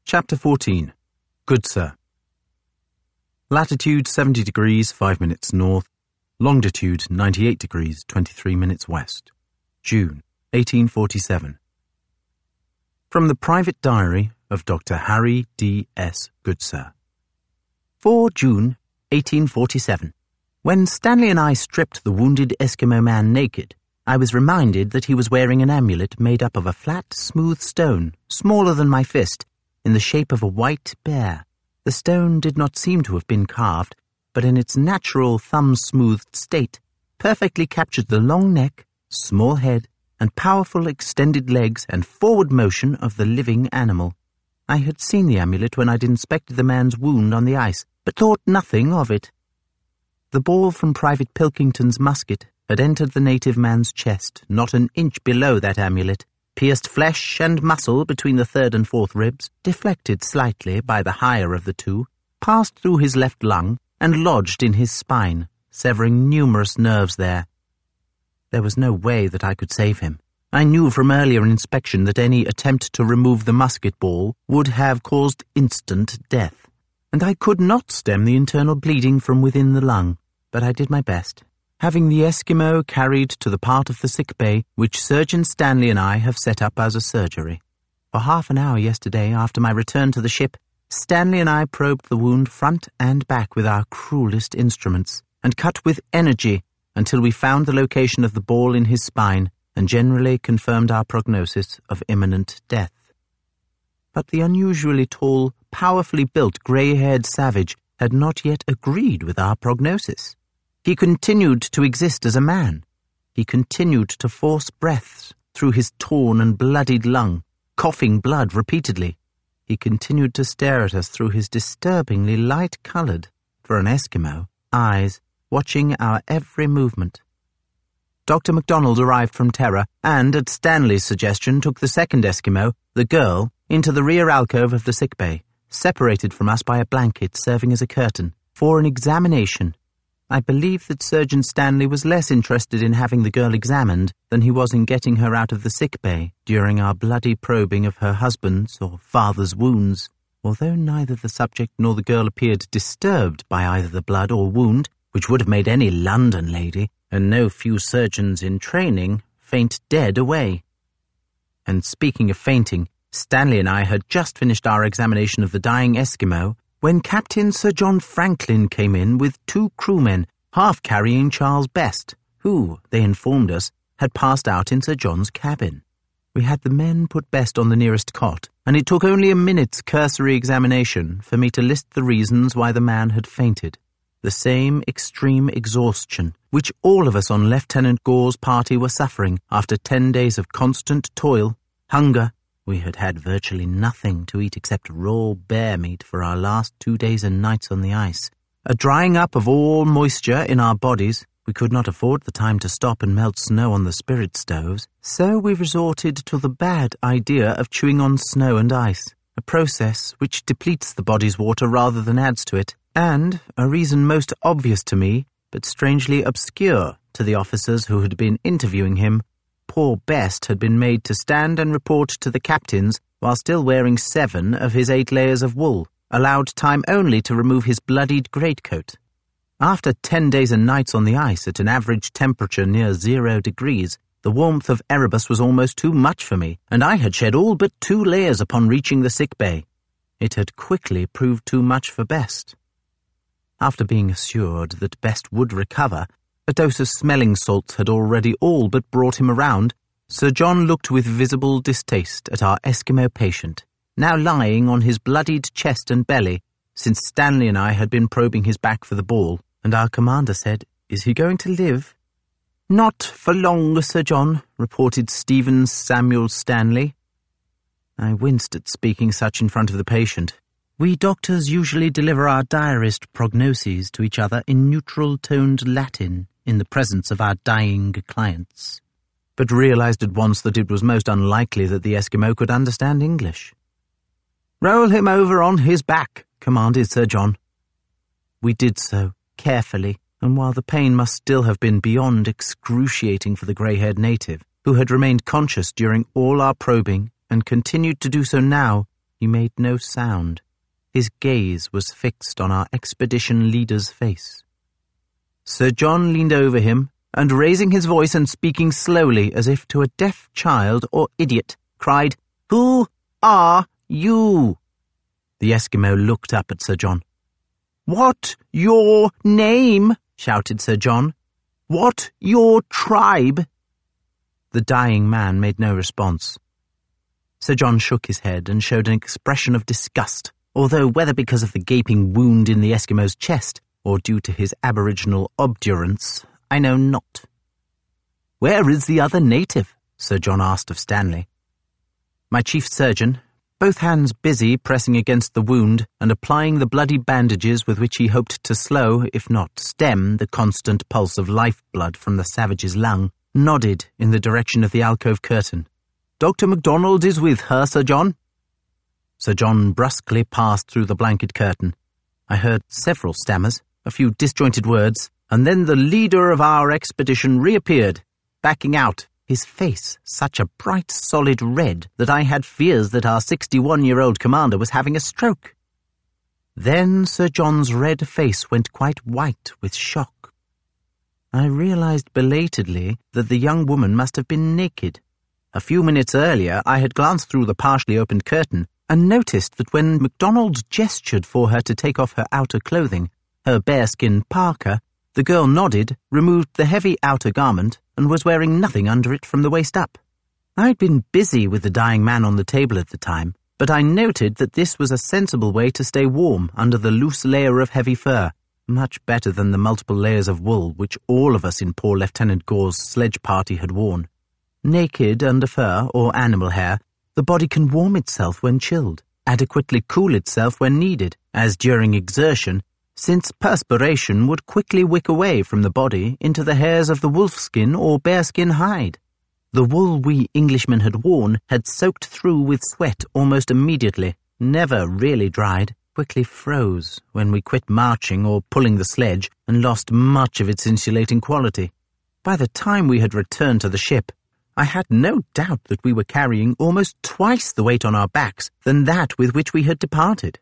Chapter 14. Good Sir. Latitude 70 degrees 5 minutes north, longitude 98 degrees 23 minutes west. June 1847. From the private diary of Dr. Harry D. S. Goodsir. 4 June 1847. When Stanley and I stripped the wounded Eskimo man naked, I was reminded that he was wearing an amulet made up of a flat, smooth stone, smaller than my fist, in the shape of a white bear. The stone did not seem to have been carved, but in its natural thumb-smoothed state, perfectly captured the long neck, small head, and powerful extended legs and forward motion of the living animal. I had seen the amulet when I'd inspected the man's wound on the ice, but thought nothing of it. The ball from Private Pilkington's musket had entered the native man's chest, not an inch below that amulet, pierced flesh and muscle between the third and fourth ribs, deflected slightly by the higher of the two, passed through his left lung, and lodged in his spine, severing numerous nerves there. There was no way that I could save him. I knew from earlier inspection that any attempt to remove the musket ball would have caused instant death, and I could not stem the internal bleeding from within the lung, but I did my best, having the Eskimo carried to the part of the sick bay which Surgeon Stanley and I have set up as a surgery. For half an hour yesterday, after my return to the ship, Stanley and I probed the wound front and back with our cruelest instruments, and cut with energy until we found the location of the ball in his spine and generally confirmed our prognosis of imminent death. But the unusually tall, powerfully built, grey-haired savage had not yet agreed with our prognosis. He continued to exist as a man. He continued to force breaths through his torn and bloodied lung, coughing blood repeatedly. He continued to stare at us through his disturbingly light-coloured, for an Eskimo, eyes, watching our every movement. Dr. MacDonald arrived from Terra and, at Stanley's suggestion, took the second Eskimo, the girl, into the rear alcove of the sick bay, separated from us by a blanket serving as a curtain, for an examination. I believe that Surgeon Stanley was less interested in having the girl examined than he was in getting her out of the sick bay during our bloody probing of her husband's or father's wounds. Although neither the subject nor the girl appeared disturbed by either the blood or wound, which would have made any London lady, and no few surgeons in training, faint dead away. And speaking of fainting, Stanley and I had just finished our examination of the dying Eskimo when Captain Sir John Franklin came in with 2 crewmen, half carrying Charles Best, who, they informed us, had passed out in Sir John's cabin. We had the men put Best on the nearest cot, and it took only a minute's cursory examination for me to list the reasons why the man had fainted. The same extreme exhaustion which all of us on Lieutenant Gore's party were suffering after 10 days of constant toil, hunger. We had had virtually nothing to eat except raw bear meat for our last 2 days and nights on the ice. A drying up of all moisture in our bodies. We could not afford the time to stop and melt snow on the spirit stoves, so we resorted to the bad idea of chewing on snow and ice, a process which depletes the body's water rather than adds to it, and a reason most obvious to me, but strangely obscure to the officers who had been interviewing him. Poor Best had been made to stand and report to the captains while still wearing 7 of his 8 layers of wool, allowed time only to remove his bloodied greatcoat. After 10 days and nights on the ice at an average temperature near 0 degrees, the warmth of Erebus was almost too much for me, and I had shed all but 2 layers upon reaching the sick bay. It had quickly proved too much for Best. After being assured that Best would recover, a dose of smelling salts had already all but brought him around. Sir John looked with visible distaste at our Eskimo patient, now lying on his bloodied chest and belly, since Stanley and I had been probing his back for the ball, and our commander said, "Is he going to live?" "Not for long, Sir John," reported Stephen Samuel Stanley. I winced at speaking such in front of the patient. We doctors usually deliver our diarist prognoses to each other in neutral-toned Latin in the presence of our dying clients, but realized at once that it was most unlikely that the Eskimo could understand English. "Roll him over on his back," commanded Sir John. We did so, carefully, and while the pain must still have been beyond excruciating for the grey-haired native, who had remained conscious during all our probing and continued to do so now, He made no sound. His gaze was fixed on our expedition leader's face. Sir John leaned over him, and raising his voice and speaking slowly as if to a deaf child or idiot, cried, "Who are you?" The Eskimo looked up at Sir John. "What your name?" shouted Sir John. "What your tribe?" The dying man made no response. Sir John shook his head and showed an expression of disgust, although whether because of the gaping wound in the Eskimo's chest or due to his aboriginal obdurance, I know not. "Where is the other native?" Sir John asked of Stanley. My chief surgeon, both hands busy pressing against the wound and applying the bloody bandages with which he hoped to slow, if not stem, the constant pulse of lifeblood from the savage's lung, nodded in the direction of the alcove curtain. "Dr. MacDonald is with her, Sir John." Sir John brusquely passed through the blanket curtain. I heard several stammers, a few disjointed words, and then the leader of our expedition reappeared, backing out, his face such a bright solid red that I had fears that our 61-year-old commander was having a stroke. Then Sir John's red face went quite white with shock. I realized belatedly that the young woman must have been naked. A few minutes earlier I had glanced through the partially opened curtain and noticed that when MacDonald gestured for her to take off her outer clothing, her bearskin parka, the girl nodded, removed the heavy outer garment, and was wearing nothing under it from the waist up. I had been busy with the dying man on the table at the time, but I noted that this was a sensible way to stay warm under the loose layer of heavy fur, much better than the multiple layers of wool which all of us in poor Lieutenant Gore's sledge party had worn. Naked under fur or animal hair, the body can warm itself when chilled, adequately cool itself when needed, as during exertion, since perspiration would quickly wick away from the body into the hairs of the wolfskin or bearskin hide. The wool we Englishmen had worn had soaked through with sweat almost immediately, never really dried, quickly froze when we quit marching or pulling the sledge and lost much of its insulating quality. By the time we had returned to the ship, I had no doubt that we were carrying almost twice the weight on our backs than that with which we had departed.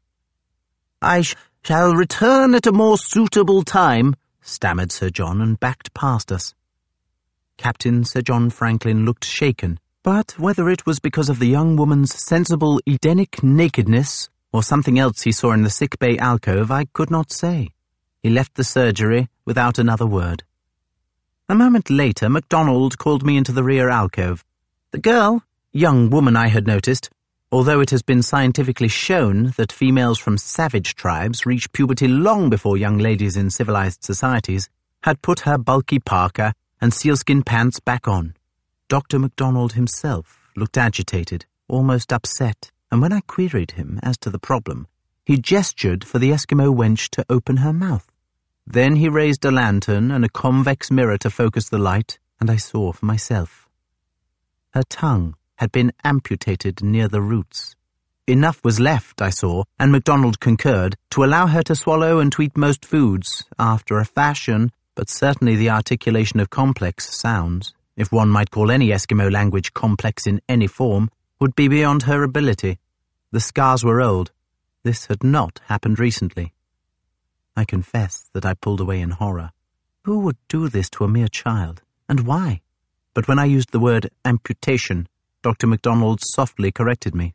"I shall return at a more suitable time," stammered Sir John and backed past us. Captain Sir John Franklin looked shaken, but whether it was because of the young woman's sensible Edenic nakedness or something else he saw in the sick-bay alcove, I could not say. He left the surgery without another word. A moment later, MacDonald called me into the rear alcove. The girl, young woman I had noticed, although it has been scientifically shown that females from savage tribes reach puberty long before young ladies in civilized societies, had put her bulky parka and sealskin pants back on. Dr. MacDonald himself looked agitated, almost upset, and when I queried him as to the problem, he gestured for the Eskimo wench to open her mouth. Then he raised a lantern and a convex mirror to focus the light, and I saw for myself. Her tongue had been amputated near the roots. Enough was left, I saw, and MacDonald concurred, to allow her to swallow and to eat most foods, after a fashion, but certainly the articulation of complex sounds, if one might call any Eskimo language complex in any form, would be beyond her ability. The scars were old. This had not happened recently. I confess that I pulled away in horror. Who would do this to a mere child, and why? But when I used the word amputation, Dr. MacDonald softly corrected me.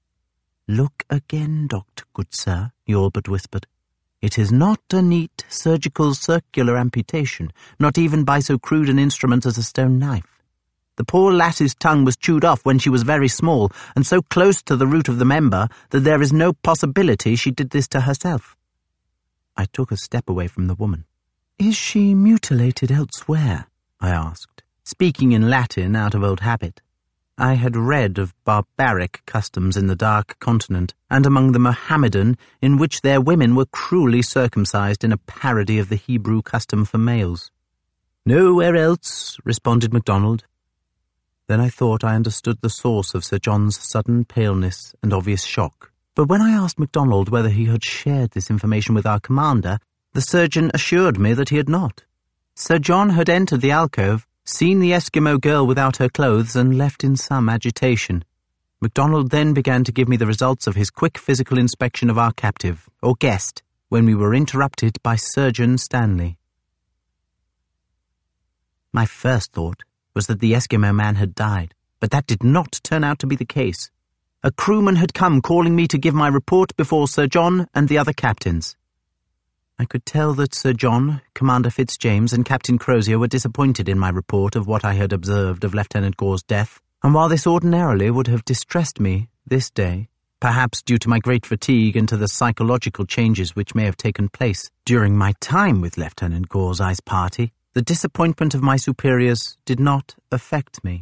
"Look again, Doctor, good sir," he all but whispered. "It is not a neat surgical circular amputation, not even by so crude an instrument as a stone knife. The poor lass's tongue was chewed off when she was very small, and so close to the root of the member that there is no possibility she did this to herself." I took a step away from the woman. "Is she mutilated elsewhere?" I asked, speaking in Latin out of old habit. I had read of barbaric customs in the Dark Continent, and among the Mohammedan, in which their women were cruelly circumcised in a parody of the Hebrew custom for males. "Nowhere else," responded MacDonald. Then I thought I understood the source of Sir John's sudden paleness and obvious shock. But when I asked MacDonald whether he had shared this information with our commander, the surgeon assured me that he had not. Sir John had entered the alcove, seen the Eskimo girl without her clothes, and left in some agitation. MacDonald then began to give me the results of his quick physical inspection of our captive, or guest, when we were interrupted by Surgeon Stanley. My first thought was that the Eskimo man had died, but that did not turn out to be the case. A crewman had come calling me to give my report before Sir John and the other captains. I could tell that Sir John, Commander Fitzjames, and Captain Crozier were disappointed in my report of what I had observed of Lieutenant Gore's death, and while this ordinarily would have distressed me this day, perhaps due to my great fatigue and to the psychological changes which may have taken place during my time with Lieutenant Gore's ice party, the disappointment of my superiors did not affect me.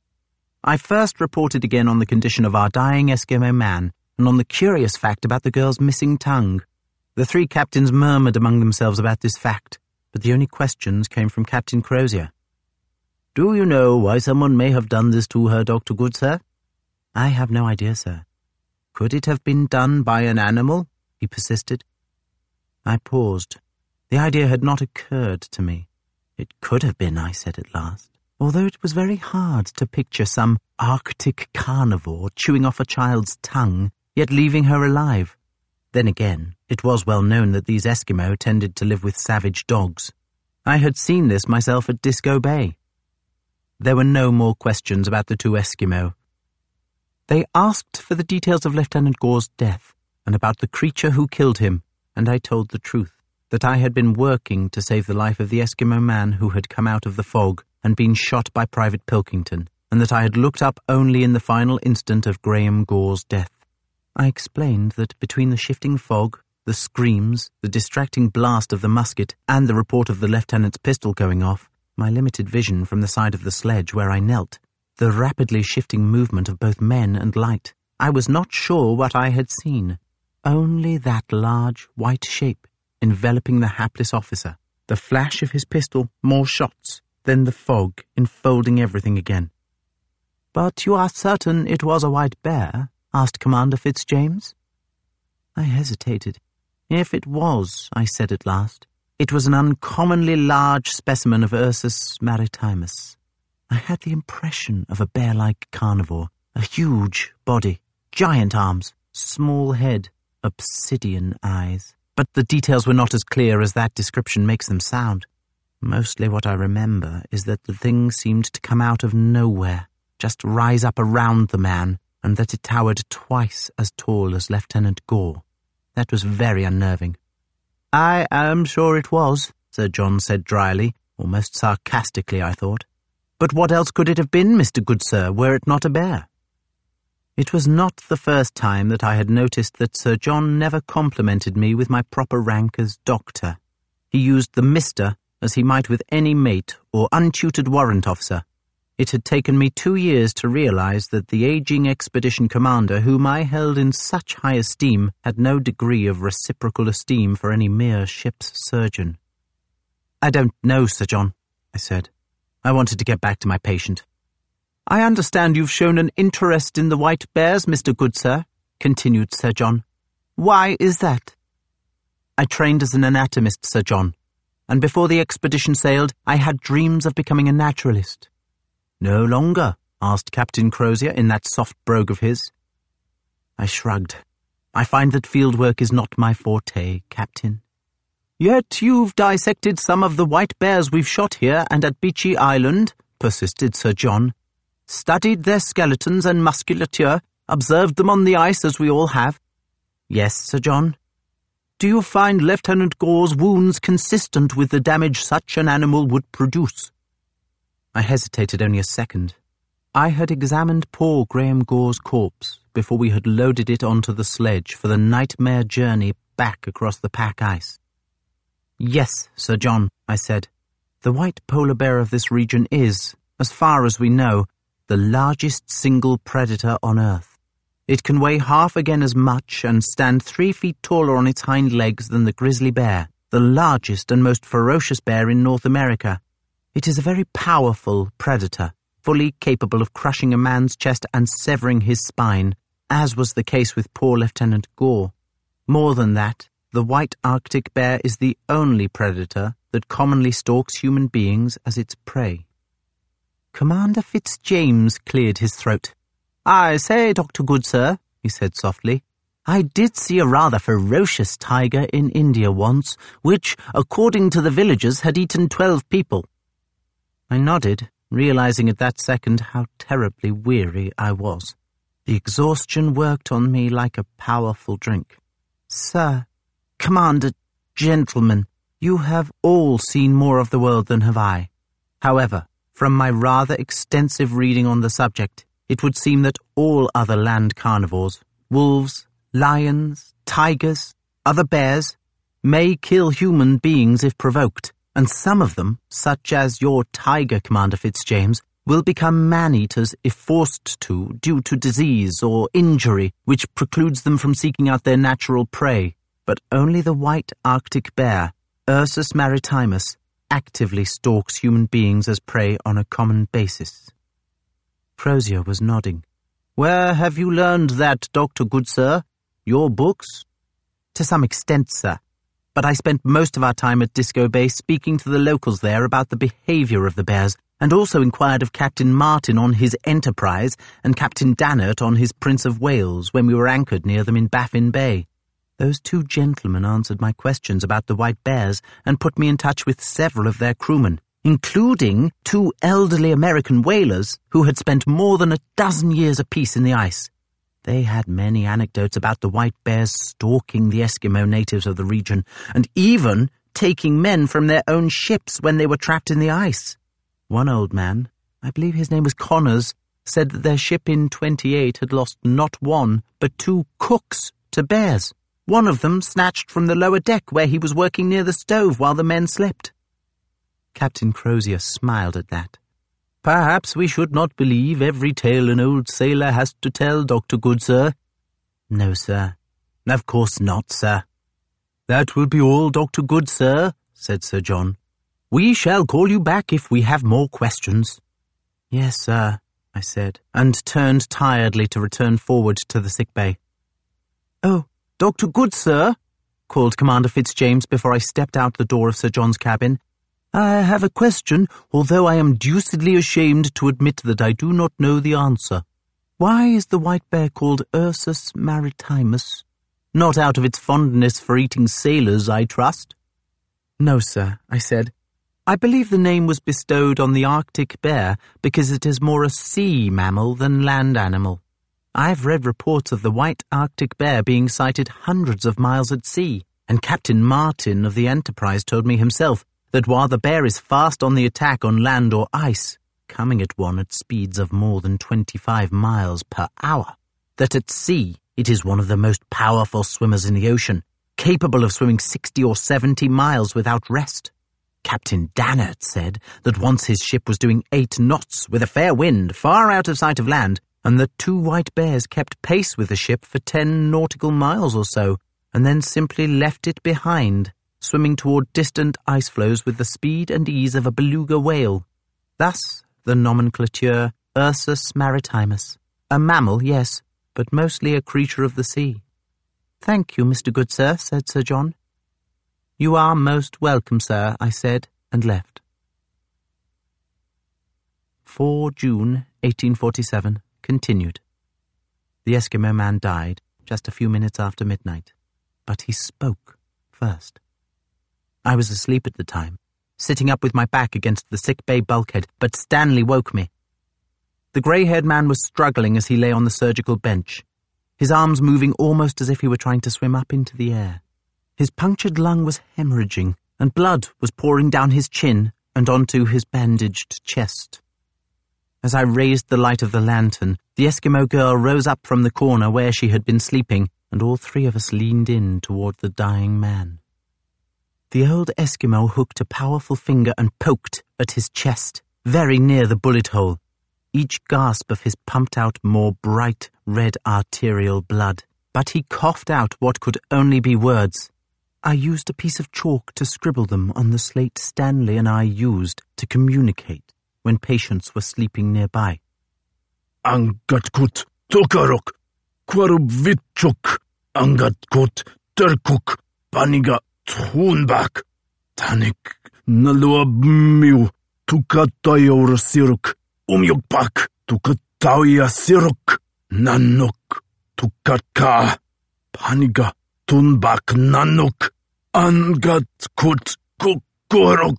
I first reported again on the condition of our dying Eskimo man and on the curious fact about the girl's missing tongue. The three captains murmured among themselves about this fact, but the only questions came from Captain Crozier. "Do you know why someone may have done this to her, Dr. Goodsir?" "I have no idea, sir." "Could it have been done by an animal?" he persisted. I paused. The idea had not occurred to me. "It could have been," I said at last, although it was very hard to picture some Arctic carnivore chewing off a child's tongue, yet leaving her alive. Then again, it was well known that these Eskimo tended to live with savage dogs. I had seen this myself at Disco Bay. There were no more questions about the two Eskimo. They asked for the details of Lieutenant Gore's death and about the creature who killed him, and I told the truth, that I had been working to save the life of the Eskimo man who had come out of the fog and been shot by Private Pilkington, and that I had looked up only in the final instant of Graham Gore's death. I explained that between the shifting fog, the screams, the distracting blast of the musket, and the report of the lieutenant's pistol going off, my limited vision from the side of the sledge where I knelt, the rapidly shifting movement of both men and light, I was not sure what I had seen. Only that large white shape enveloping the hapless officer, the flash of his pistol, more shots, then the fog enfolding everything again. "But you are certain it was a white bear?" asked Commander Fitzjames. I hesitated. "If it was," I said at last, "it was an uncommonly large specimen of Ursus maritimus." I had the impression of a bear-like carnivore, a huge body, giant arms, small head, obsidian eyes. But the details were not as clear as that description makes them sound. Mostly what I remember is that the thing seemed to come out of nowhere, just rise up around the man, and that it towered twice as tall as Lieutenant Gore. That was very unnerving. "I am sure it was," Sir John said dryly, almost sarcastically, I thought. "But what else could it have been, Mr. Goodsir, were it not a bear?" It was not the first time that I had noticed that Sir John never complimented me with my proper rank as doctor. He used the Mr. as he might with any mate or untutored warrant officer. It had taken me 2 years to realize that the aging expedition commander whom I held in such high esteem had no degree of reciprocal esteem for any mere ship's surgeon. "I don't know, Sir John," I said. I wanted to get back to my patient. "I understand you've shown an interest in the white bears, Mr. Goodsir," continued Sir John. "Why is that?" "I trained as an anatomist, Sir John, and before the expedition sailed, I had dreams of becoming a naturalist." "No longer?" asked Captain Crozier in that soft brogue of his. I shrugged. "I find that field work is not my forte, Captain." "Yet you've dissected some of the white bears we've shot here and at Beechey Island," persisted Sir John. "Studied their skeletons and musculature, observed them on the ice as we all have." "Yes, Sir John." "Do you find Lieutenant Gore's wounds consistent with the damage such an animal would produce?" I hesitated only a second. I had examined poor Graham Gore's corpse before we had loaded it onto the sledge for the nightmare journey back across the pack ice. "Yes, Sir John," I said. "The white polar bear of this region is, as far as we know, the largest single predator on Earth. It can weigh half again as much and stand 3 feet taller on its hind legs than the grizzly bear, the largest and most ferocious bear in North America. It is a very powerful predator, fully capable of crushing a man's chest and severing his spine, as was the case with poor Lieutenant Gore. More than that, the white Arctic bear is the only predator that commonly stalks human beings as its prey." Commander Fitzjames cleared his throat. "I say, Dr. Goodsir," he said softly, "I did see a rather ferocious tiger in India once, which, according to the villagers, had eaten 12 people. I nodded, realizing at that second how terribly weary I was. The exhaustion worked on me like a powerful drink. "Sir, Commander, gentlemen, you have all seen more of the world than have I. However, from my rather extensive reading on the subject, it would seem that all other land carnivores, wolves, lions, tigers, other bears, may kill human beings if provoked, and some of them, such as your tiger, Commander Fitzjames, will become man-eaters if forced to due to disease or injury which precludes them from seeking out their natural prey. But only the white Arctic bear, Ursus maritimus, actively stalks human beings as prey on a common basis." Crozier was nodding. "Where have you learned that, Dr. Goodsir? Your books?" "To some extent, sir. But I spent most of our time at Disco Bay speaking to the locals there about the behavior of the bears, and also inquired of Captain Martin on his Enterprise and Captain Dannert on his Prince of Wales when we were anchored near them in Baffin Bay. Those two gentlemen answered my questions about the white bears and put me in touch with several of their crewmen, including 2 elderly American whalers who had spent more than 12 years apiece in the ice. They had many anecdotes about the white bears stalking the Eskimo natives of the region, and even taking men from their own ships when they were trapped in the ice. One old man, I believe his name was Connors, said that their ship in 28 had lost not 1, but 2 cooks to bears. One of them snatched from the lower deck where he was working near the stove while the men slept." Captain Crozier smiled at that. "Perhaps we should not believe every tale an old sailor has to tell, Dr. Goodsir." "No, sir. Of course not, sir." "That will be all, Dr. Goodsir," said Sir John. "We shall call you back if we have more questions." "Yes, sir," I said, and turned tiredly to return forward to the sick bay. "Oh, Dr. Goodsir," called Commander Fitzjames before I stepped out the door of Sir John's cabin. "I have a question, although I am deucedly ashamed to admit that I do not know the answer. Why is the white bear called Ursus maritimus? Not out of its fondness for eating sailors, I trust?" "No, sir," I said. "I believe the name was bestowed on the Arctic bear because it is more a sea mammal than land animal. I've read reports of the white Arctic bear being sighted hundreds of miles at sea, and Captain Martin of the Enterprise told me himself that while the bear is fast on the attack on land or ice, coming at one at speeds of more than 25 miles per hour, that at sea it is one of the most powerful swimmers in the ocean, capable of swimming 60 or 70 miles without rest. Captain Dannert said that once his ship was doing 8 knots with a fair wind far out of sight of land, and the 2 white bears kept pace with the ship for 10 nautical miles or so, and then simply left it behind, swimming toward distant ice floes with the speed and ease of a beluga whale. Thus the nomenclature Ursus maritimus. A mammal, yes, but mostly a creature of the sea." "Thank you, Mr. Goodsir," said Sir John. "You are most welcome, sir," I said, and left. 4 June 1847. Continued. The Eskimo man died just a few minutes after midnight, but he spoke first. I was asleep at the time, sitting up with my back against the sick bay bulkhead, but Stanley woke me. The grey-haired man was struggling as he lay on the surgical bench, his arms moving almost as if he were trying to swim up into the air. His punctured lung was hemorrhaging, and blood was pouring down his chin and onto his bandaged chest. As I raised the light of the lantern, the Eskimo girl rose up from the corner where she had been sleeping, and all 3 of us leaned in toward the dying man. The old Eskimo hooked a powerful finger and poked at his chest, very near the bullet hole. Each gasp of his pumped out more bright red arterial blood, but he coughed out what could only be words. I used a piece of chalk to scribble them on the slate Stanley and I used to communicate when patients were sleeping nearby. Angatkut tokarok, kwarubvitchuk, angatkut terkuk, paniga thunbak, tanik naluabmiu, tukatayor siruk, umyukpak, tukatawya siruk. Nanuk tukatka paniga tunbak nanuk angat kut kukuruk.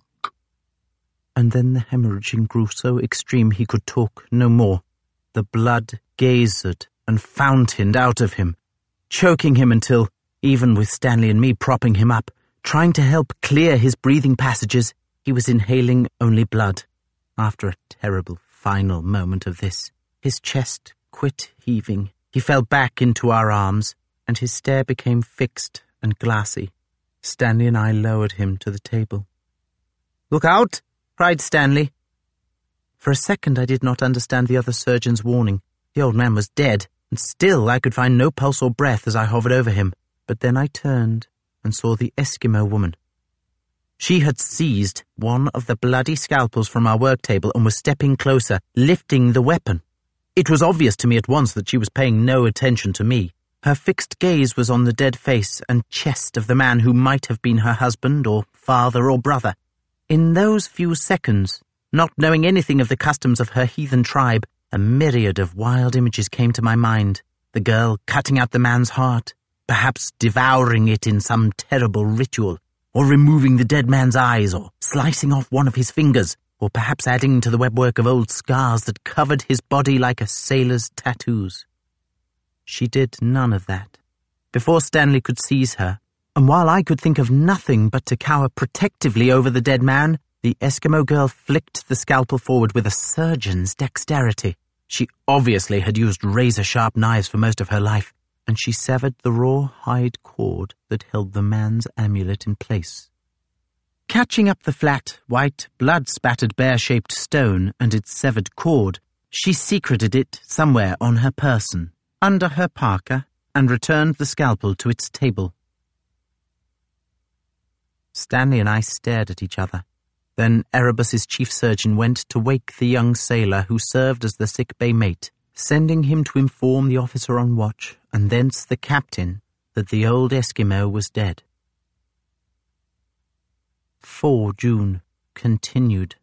And then the hemorrhaging grew so extreme he could talk no more. The blood geysered and fountained out of him, choking him until, even with Stanley and me propping him up, trying to help clear his breathing passages, he was inhaling only blood. After a terrible final moment of this, his chest quit heaving. He fell back into our arms, and his stare became fixed and glassy. Stanley and I lowered him to the table. "Look out!" cried Stanley. For a second I did not understand the other surgeon's warning. The old man was dead, and still I could find no pulse or breath as I hovered over him. But then I turned and saw the Eskimo woman. She had seized one of the bloody scalpels from our work table and was stepping closer, lifting the weapon. It was obvious to me at once that she was paying no attention to me. Her fixed gaze was on the dead face and chest of the man who might have been her husband or father or brother. In those few seconds, not knowing anything of the customs of her heathen tribe, a myriad of wild images came to my mind. The girl cutting out the man's heart, perhaps devouring it in some terrible ritual, or removing the dead man's eyes, or slicing off one of his fingers, or perhaps adding to the webwork of old scars that covered his body like a sailor's tattoos. She did none of that. Before Stanley could seize her, and while I could think of nothing but to cower protectively over the dead man, the Eskimo girl flicked the scalpel forward with a surgeon's dexterity. She obviously had used razor-sharp knives for most of her life, and she severed the raw hide cord that held the man's amulet in place. Catching up the flat, white, blood-spattered bear-shaped stone and its severed cord, she secreted it somewhere on her person, under her parka, and returned the scalpel to its table. Stanley and I stared at each other. Then Erebus's chief surgeon went to wake the young sailor who served as the sick bay mate, sending him to inform the officer on watch, and thence the captain, that the old Eskimo was dead. 4 June continued.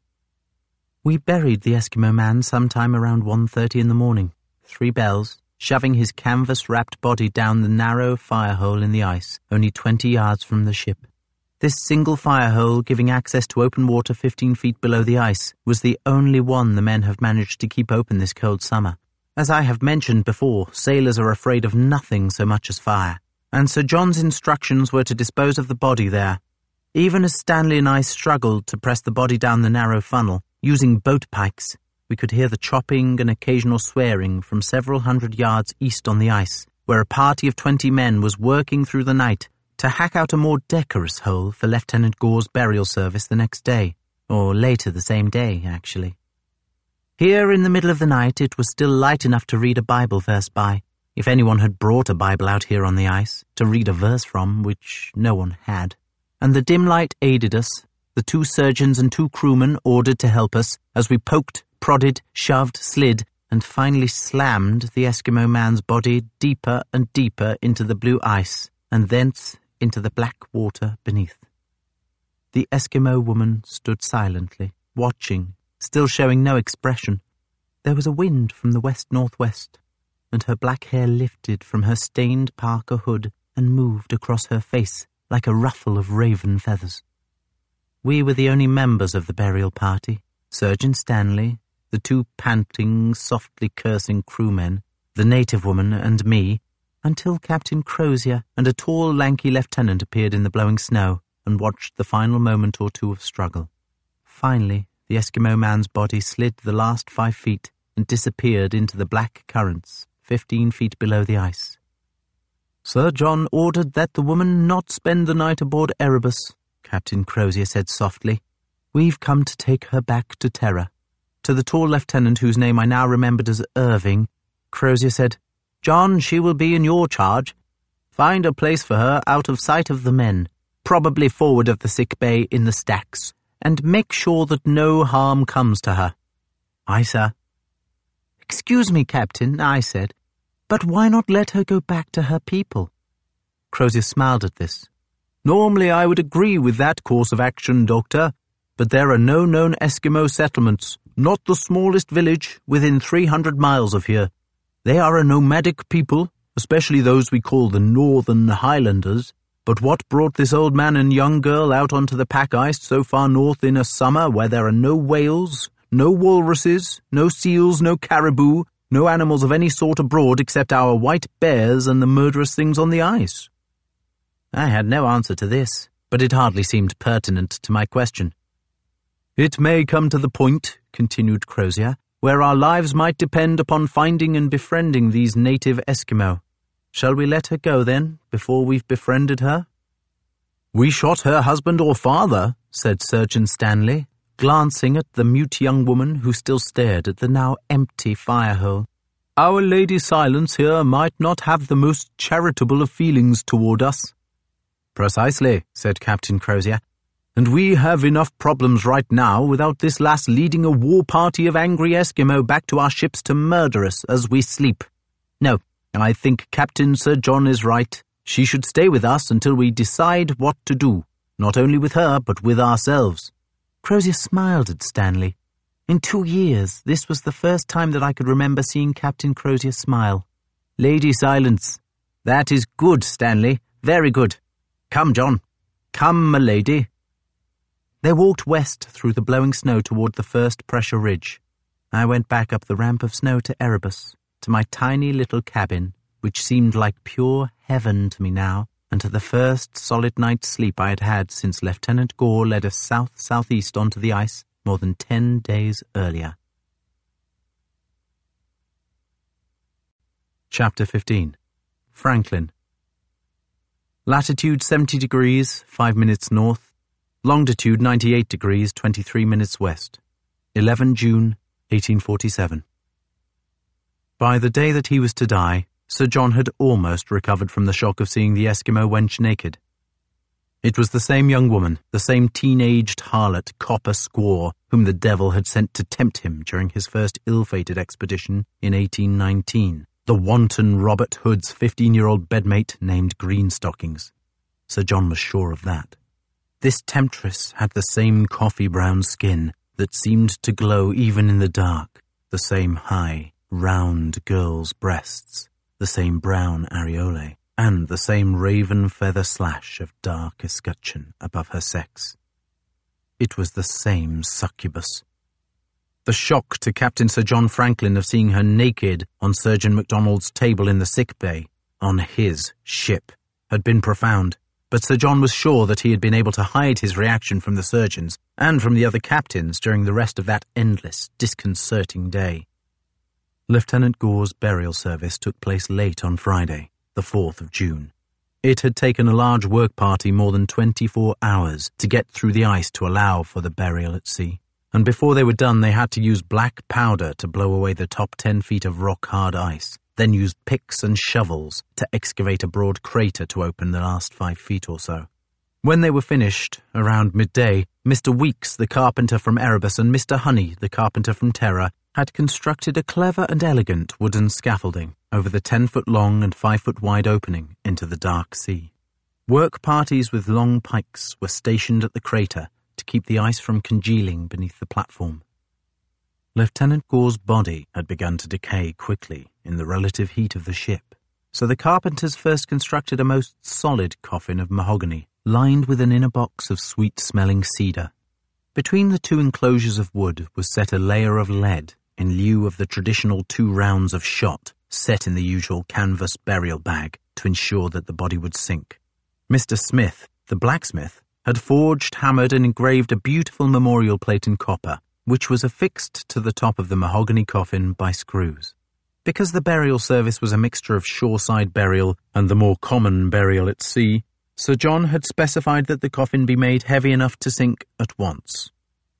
We buried the Eskimo man sometime around 1:30 in the morning, 3 bells, shoving his canvas-wrapped body down the narrow fire-hole in the ice, only 20 yards from the ship. This single fire-hole, giving access to open water 15 feet below the ice, was the only one the men have managed to keep open this cold summer. As I have mentioned before, sailors are afraid of nothing so much as fire, and Sir John's instructions were to dispose of the body there. Even as Stanley and I struggled to press the body down the narrow funnel, using boat pikes, we could hear the chopping and occasional swearing from several hundred yards east on the ice, where a party of 20 men was working through the night to hack out a more decorous hole for Lieutenant Gore's burial service the next day, or later the same day, actually. Here in the middle of the night it was still light enough to read a Bible verse by, if anyone had brought a Bible out here on the ice, to read a verse from, which no one had. And the dim light aided us, the 2 surgeons and 2 crewmen ordered to help us, as we poked, prodded, shoved, slid, and finally slammed the Eskimo man's body deeper and deeper into the blue ice, and thence into the black water beneath. The Eskimo woman stood silently, watching, still showing no expression. There was a wind from the west-northwest, and her black hair lifted from her stained parka hood and moved across her face like a ruffle of raven feathers. We were the only members of the burial party, Surgeon Stanley, the 2 panting, softly cursing crewmen, the native woman and me, until Captain Crozier and a tall, lanky lieutenant appeared in the blowing snow and watched the final moment or 2 of struggle. Finally, the Eskimo man's body slid the last 5 feet and disappeared into the black currents 15 feet below the ice. Sir John ordered that the woman not spend the night aboard Erebus, Captain Crozier said softly. We've come to take her back to Terra. To the tall lieutenant, whose name I now remembered as Irving, Crozier said, John, she will be in your charge. Find a place for her out of sight of the men, probably forward of the sick bay in the stacks, and make sure that no harm comes to her. Aye, sir. Excuse me, Captain, I said, but why not let her go back to her people? Crozier smiled at this. Normally I would agree with that course of action, Doctor, but there are no known Eskimo settlements, not the smallest village, within 300 miles of here. They are a nomadic people, especially those we call the Northern Highlanders. But what brought this old man and young girl out onto the pack ice so far north in a summer where there are no whales, no walruses, no seals, no caribou, no animals of any sort abroad except our white bears and the murderous things on the ice? I had no answer to this, but it hardly seemed pertinent to my question. It may come to the point, continued Crozier, where our lives might depend upon finding and befriending these native Eskimo. Shall we let her go, then, before we've befriended her? We shot her husband or father, said Surgeon Stanley, glancing at the mute young woman who still stared at the now empty fire-hole. Our Lady Silence here might not have the most charitable of feelings toward us. Precisely, said Captain Crozier, and we have enough problems right now without this lass leading a war party of angry Eskimo back to our ships to murder us as we sleep. No, I think Captain Sir John is right. She should stay with us until we decide what to do, not only with her, but with ourselves. Crozier smiled at Stanley. In 2 years, this was the first time that I could remember seeing Captain Crozier smile. Lady Silence. That is good, Stanley. Very good. Come, John. Come, my lady. They walked west through the blowing snow toward the first pressure ridge. I went back up the ramp of snow to Erebus, to my tiny little cabin, which seemed like pure heaven to me now, and to the first solid night's sleep I had had since Lieutenant Gore led us south-southeast onto the ice more than 10 days earlier. Chapter 15. Franklin. Latitude 70 degrees, 5 minutes north. Longitude 98 degrees, 23 minutes west. 11 June, 1847. By the day that he was to die, Sir John had almost recovered from the shock of seeing the Eskimo wench naked. It was the same young woman, the same teen-aged harlot, Copper Squaw, whom the devil had sent to tempt him during his first ill-fated expedition in 1819, the wanton Robert Hood's 15-year-old bedmate named Greenstockings. Sir John was sure of that. This temptress had the same coffee-brown skin that seemed to glow even in the dark, the same high, round girl's breasts, the same brown areolae, and the same raven feather slash of dark escutcheon above her sex. It was the same succubus. The shock to Captain Sir John Franklin of seeing her naked on Surgeon MacDonald's table in the sick bay, on his ship, had been profound. But Sir John was sure that he had been able to hide his reaction from the surgeons and from the other captains during the rest of that endless, disconcerting day. Lieutenant Gore's burial service took place late on Friday, the 4th of June. It had taken a large work party more than 24 hours to get through the ice to allow for the burial at sea, and before they were done they had to use black powder to blow away the top 10 feet of rock-hard ice, then used picks and shovels to excavate a broad crater to open the last 5 feet or so. When they were finished, around midday, Mr. Weeks, the carpenter from Erebus, and Mr. Honey, the carpenter from Terra, had constructed a clever and elegant wooden scaffolding over the 10-foot-long and 5-foot-wide opening into the dark sea. Work parties with long pikes were stationed at the crater to keep the ice from congealing beneath the platform. Lieutenant Gore's body had begun to decay quickly in the relative heat of the ship, so the carpenters first constructed a most solid coffin of mahogany, lined with an inner box of sweet-smelling cedar. Between the 2 enclosures of wood was set a layer of lead in lieu of the traditional 2 rounds of shot set in the usual canvas burial bag to ensure that the body would sink. Mr. Smith, the blacksmith, had forged, hammered, and engraved a beautiful memorial plate in copper, which was affixed to the top of the mahogany coffin by screws. Because the burial service was a mixture of shoreside burial and the more common burial at sea, Sir John had specified that the coffin be made heavy enough to sink at once.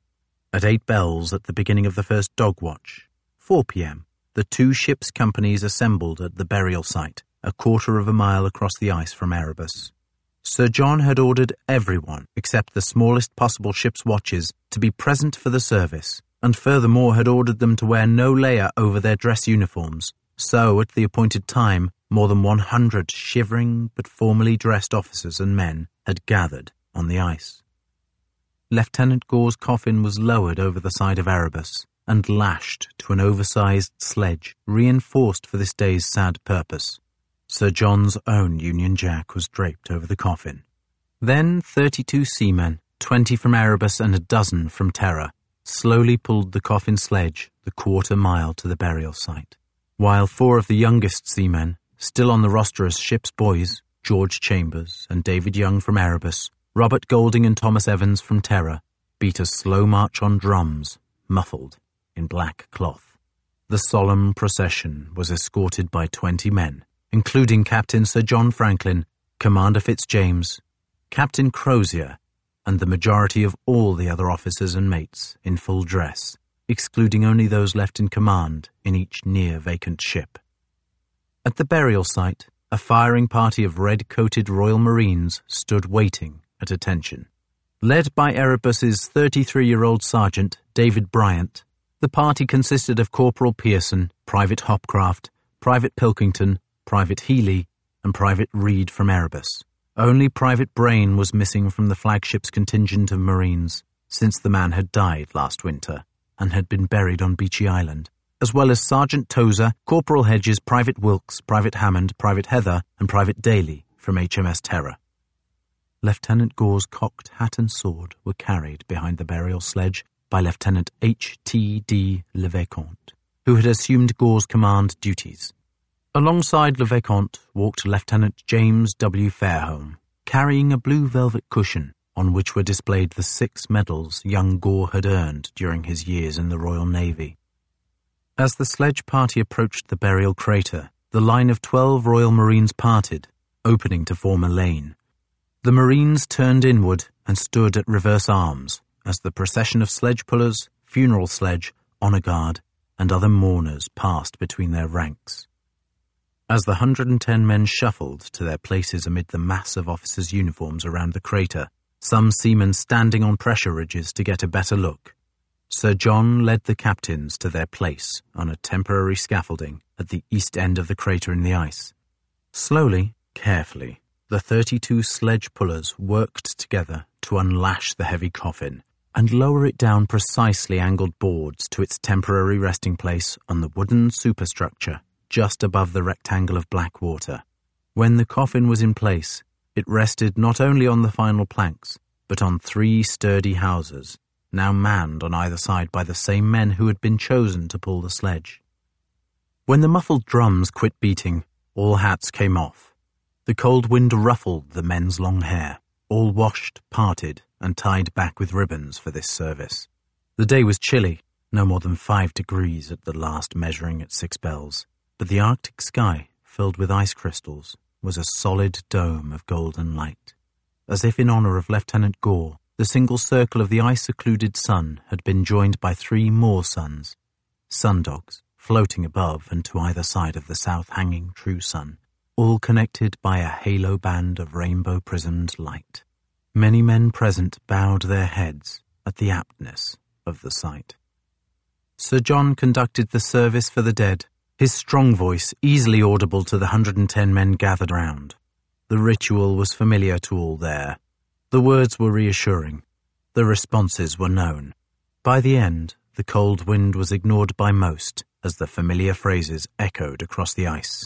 At 8 bells at the beginning of the first dog watch, 4 p.m., the 2 ships' companies assembled at the burial site, a quarter of a mile across the ice from Erebus. Sir John had ordered everyone, except the smallest possible ship's watches, to be present for the service, and furthermore had ordered them to wear no layer over their dress uniforms. So, at the appointed time, more than 100 shivering but formally dressed officers and men had gathered on the ice. Lieutenant Gore's coffin was lowered over the side of Erebus, and lashed to an oversized sledge reinforced for this day's sad purpose. Sir John's own Union Jack was draped over the coffin. Then 32 seamen, 20 from Erebus and a dozen from Terror, slowly pulled the coffin sledge the quarter-mile to the burial site, while 4 of the youngest seamen, still on the roster as ship's boys, George Chambers and David Young from Erebus, Robert Golding and Thomas Evans from Terror, beat a slow march on drums, muffled in black cloth. The solemn procession was escorted by 20 men, including Captain Sir John Franklin, Commander Fitzjames, Captain Crozier, and the majority of all the other officers and mates in full dress, excluding only those left in command in each near-vacant ship. At the burial site, a firing party of red-coated Royal Marines stood waiting at attention. Led by Erebus's 33-year-old Sergeant, David Bryant, the party consisted of Corporal Pearson, Private Hopcraft, Private Pilkington, Private Healy, and Private Reed from Erebus. Only Private Brain was missing from the flagship's contingent of Marines, since the man had died last winter and had been buried on Beechy Island, as well as Sergeant Tozer, Corporal Hedges, Private Wilkes, Private Hammond, Private Heather, and Private Daly from HMS Terror. Lieutenant Gore's cocked hat and sword were carried behind the burial sledge by Lieutenant H.T.D. Le Vicomte, who had assumed Gore's command duties. Alongside Le Vicomte walked Lieutenant James W. Fairholme, carrying a blue velvet cushion on which were displayed the 6 medals young Gore had earned during his years in the Royal Navy. As the sledge party approached the burial crater, the line of 12 Royal Marines parted, opening to form a lane. The Marines turned inward and stood at reverse arms as the procession of sledge pullers, funeral sledge, honour guard, and other mourners passed between their ranks. As the 110 men shuffled to their places amid the mass of officers' uniforms around the crater, some seamen standing on pressure ridges to get a better look, Sir John led the captains to their place on a temporary scaffolding at the east end of the crater in the ice. Slowly, carefully, the 32 sledge pullers worked together to unlash the heavy coffin and lower it down precisely angled boards to its temporary resting place on the wooden superstructure just above the rectangle of black water. When the coffin was in place, it rested not only on the final planks, but on 3 sturdy hawsers, now manned on either side by the same men who had been chosen to pull the sledge. When the muffled drums quit beating, all hats came off. The cold wind ruffled the men's long hair, all washed, parted, and tied back with ribbons for this service. The day was chilly, no more than 5 degrees at the last measuring at 6 bells, but the Arctic sky, filled with ice crystals, was a solid dome of golden light. As if in honour of Lieutenant Gore, the single circle of the ice-occluded sun had been joined by 3 more suns, sundogs, floating above and to either side of the south-hanging true sun, all connected by a halo band of rainbow-prismed light. Many men present bowed their heads at the aptness of the sight. Sir John conducted the service for the dead, his strong voice easily audible to the 110 men gathered round. The ritual was familiar to all there. The words were reassuring. The responses were known. By the end, the cold wind was ignored by most as the familiar phrases echoed across the ice.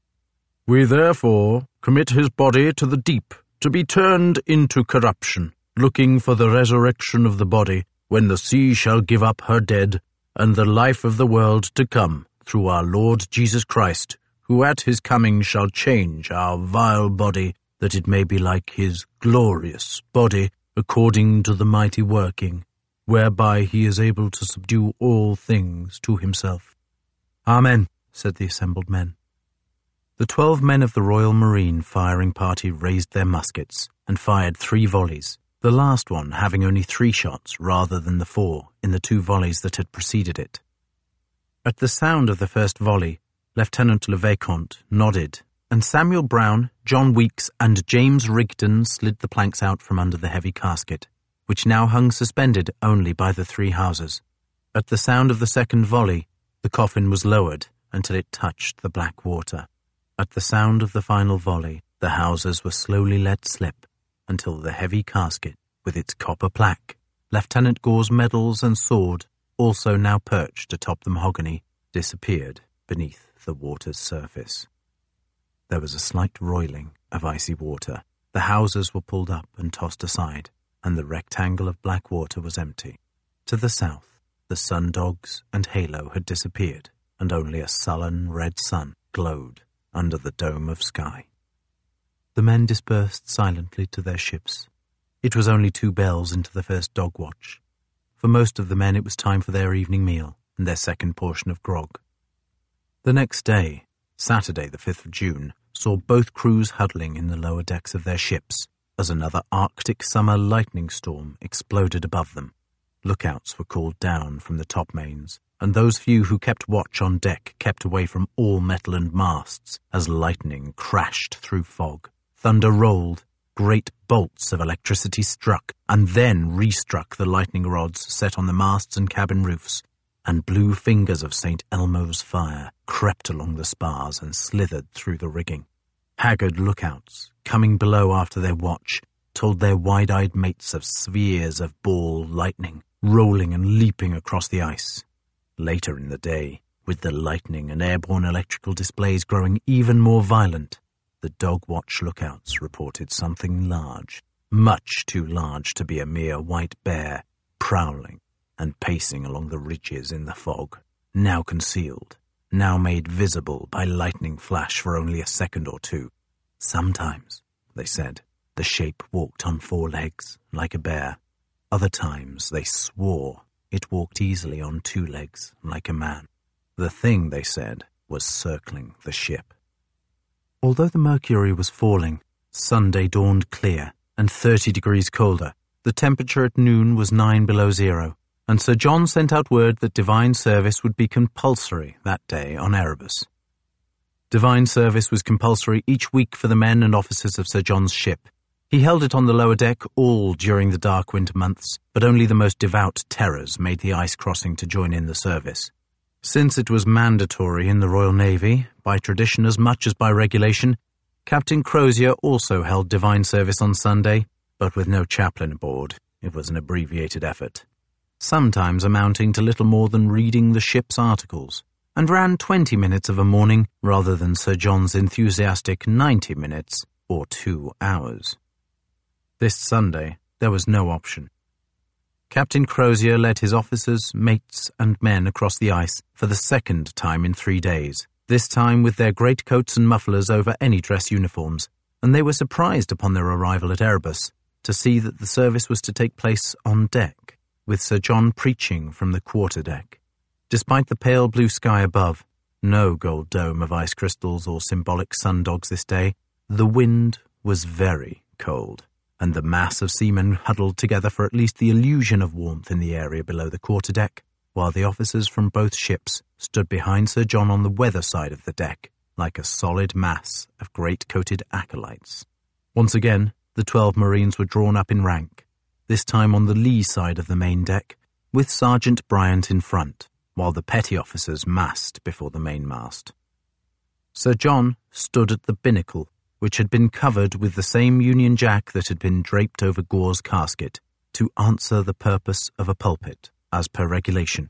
"We therefore commit his body to the deep, to be turned into corruption, looking for the resurrection of the body, when the sea shall give up her dead, and the life of the world to come, through our Lord Jesus Christ, who at his coming shall change our vile body, that it may be like his glorious body, according to the mighty working, whereby he is able to subdue all things to himself." "Amen," said the assembled men. The 12 men of the Royal Marine firing party raised their muskets and fired 3 volleys, the last one having only 3 shots rather than the 4 in the 2 volleys that had preceded it. At the sound of the first volley, Lieutenant Le Vicomte nodded, and Samuel Brown, John Weeks, and James Rigdon slid the planks out from under the heavy casket, which now hung suspended only by the 3 hawsers. At the sound of the second volley, the coffin was lowered until it touched the black water. At the sound of the final volley, the hawsers were slowly let slip until the heavy casket, with its copper plaque, Lieutenant Gore's medals and sword, also now perched atop the mahogany, disappeared beneath the water's surface. There was a slight roiling of icy water. The houses were pulled up and tossed aside, and the rectangle of black water was empty. To the south, the sundogs and halo had disappeared, and only a sullen red sun glowed under the dome of sky. The men dispersed silently to their ships. It was only 2 bells into the first dog watch. For most of the men it was time for their evening meal and their second portion of grog. The next day, Saturday the 5th of June, saw both crews huddling in the lower decks of their ships as another Arctic summer lightning storm exploded above them. Lookouts were called down from the topmains, and those few who kept watch on deck kept away from all metal and masts as lightning crashed through fog. Thunder rolled, great bolts of electricity struck, and then re-struck the lightning rods set on the masts and cabin roofs, and blue fingers of St. Elmo's fire crept along the spars and slithered through the rigging. Haggard lookouts, coming below after their watch, told their wide-eyed mates of spheres of ball lightning rolling and leaping across the ice. Later in the day, with the lightning and airborne electrical displays growing even more violent, the dog watch lookouts reported something large, much too large to be a mere white bear, prowling and pacing along the ridges in the fog, now concealed, now made visible by lightning flash for only a second or two. Sometimes, they said, the shape walked on 4 legs, like a bear. Other times, they swore, it walked easily on 2 legs, like a man. The thing, they said, was circling the ship. Although the mercury was falling, Sunday dawned clear and 30 degrees colder. The temperature at noon was 9 below zero, and Sir John sent out word that divine service would be compulsory that day on Erebus. Divine service was compulsory each week for the men and officers of Sir John's ship. He held it on the lower deck all during the dark winter months, but only the most devout terrors made the ice crossing to join in the service. Since it was mandatory in the Royal Navy, by tradition as much as by regulation, Captain Crozier also held divine service on Sunday, but with no chaplain aboard. It was an abbreviated effort, sometimes amounting to little more than reading the ship's articles, and ran 20 minutes of a morning rather than Sir John's enthusiastic 90 minutes or 2 hours. This Sunday, there was no option. Captain Crozier led his officers, mates, and men across the ice for the second time in 3 days, this time with their greatcoats and mufflers over any dress uniforms, and they were surprised upon their arrival at Erebus to see that the service was to take place on deck, with Sir John preaching from the quarter-deck. Despite the pale blue sky above, no gold dome of ice crystals or symbolic sundogs this day, the wind was very cold, and the mass of seamen huddled together for at least the illusion of warmth in the area below the quarter-deck, while the officers from both ships stood behind Sir John on the weather side of the deck, like a solid mass of great-coated acolytes. Once again, the 12 Marines were drawn up in rank, this time on the lee side of the main deck, with Sergeant Bryant in front, while the petty officers massed before the mainmast. Sir John stood at the binnacle, which had been covered with the same Union Jack that had been draped over Gore's casket, to answer the purpose of a pulpit, as per regulation.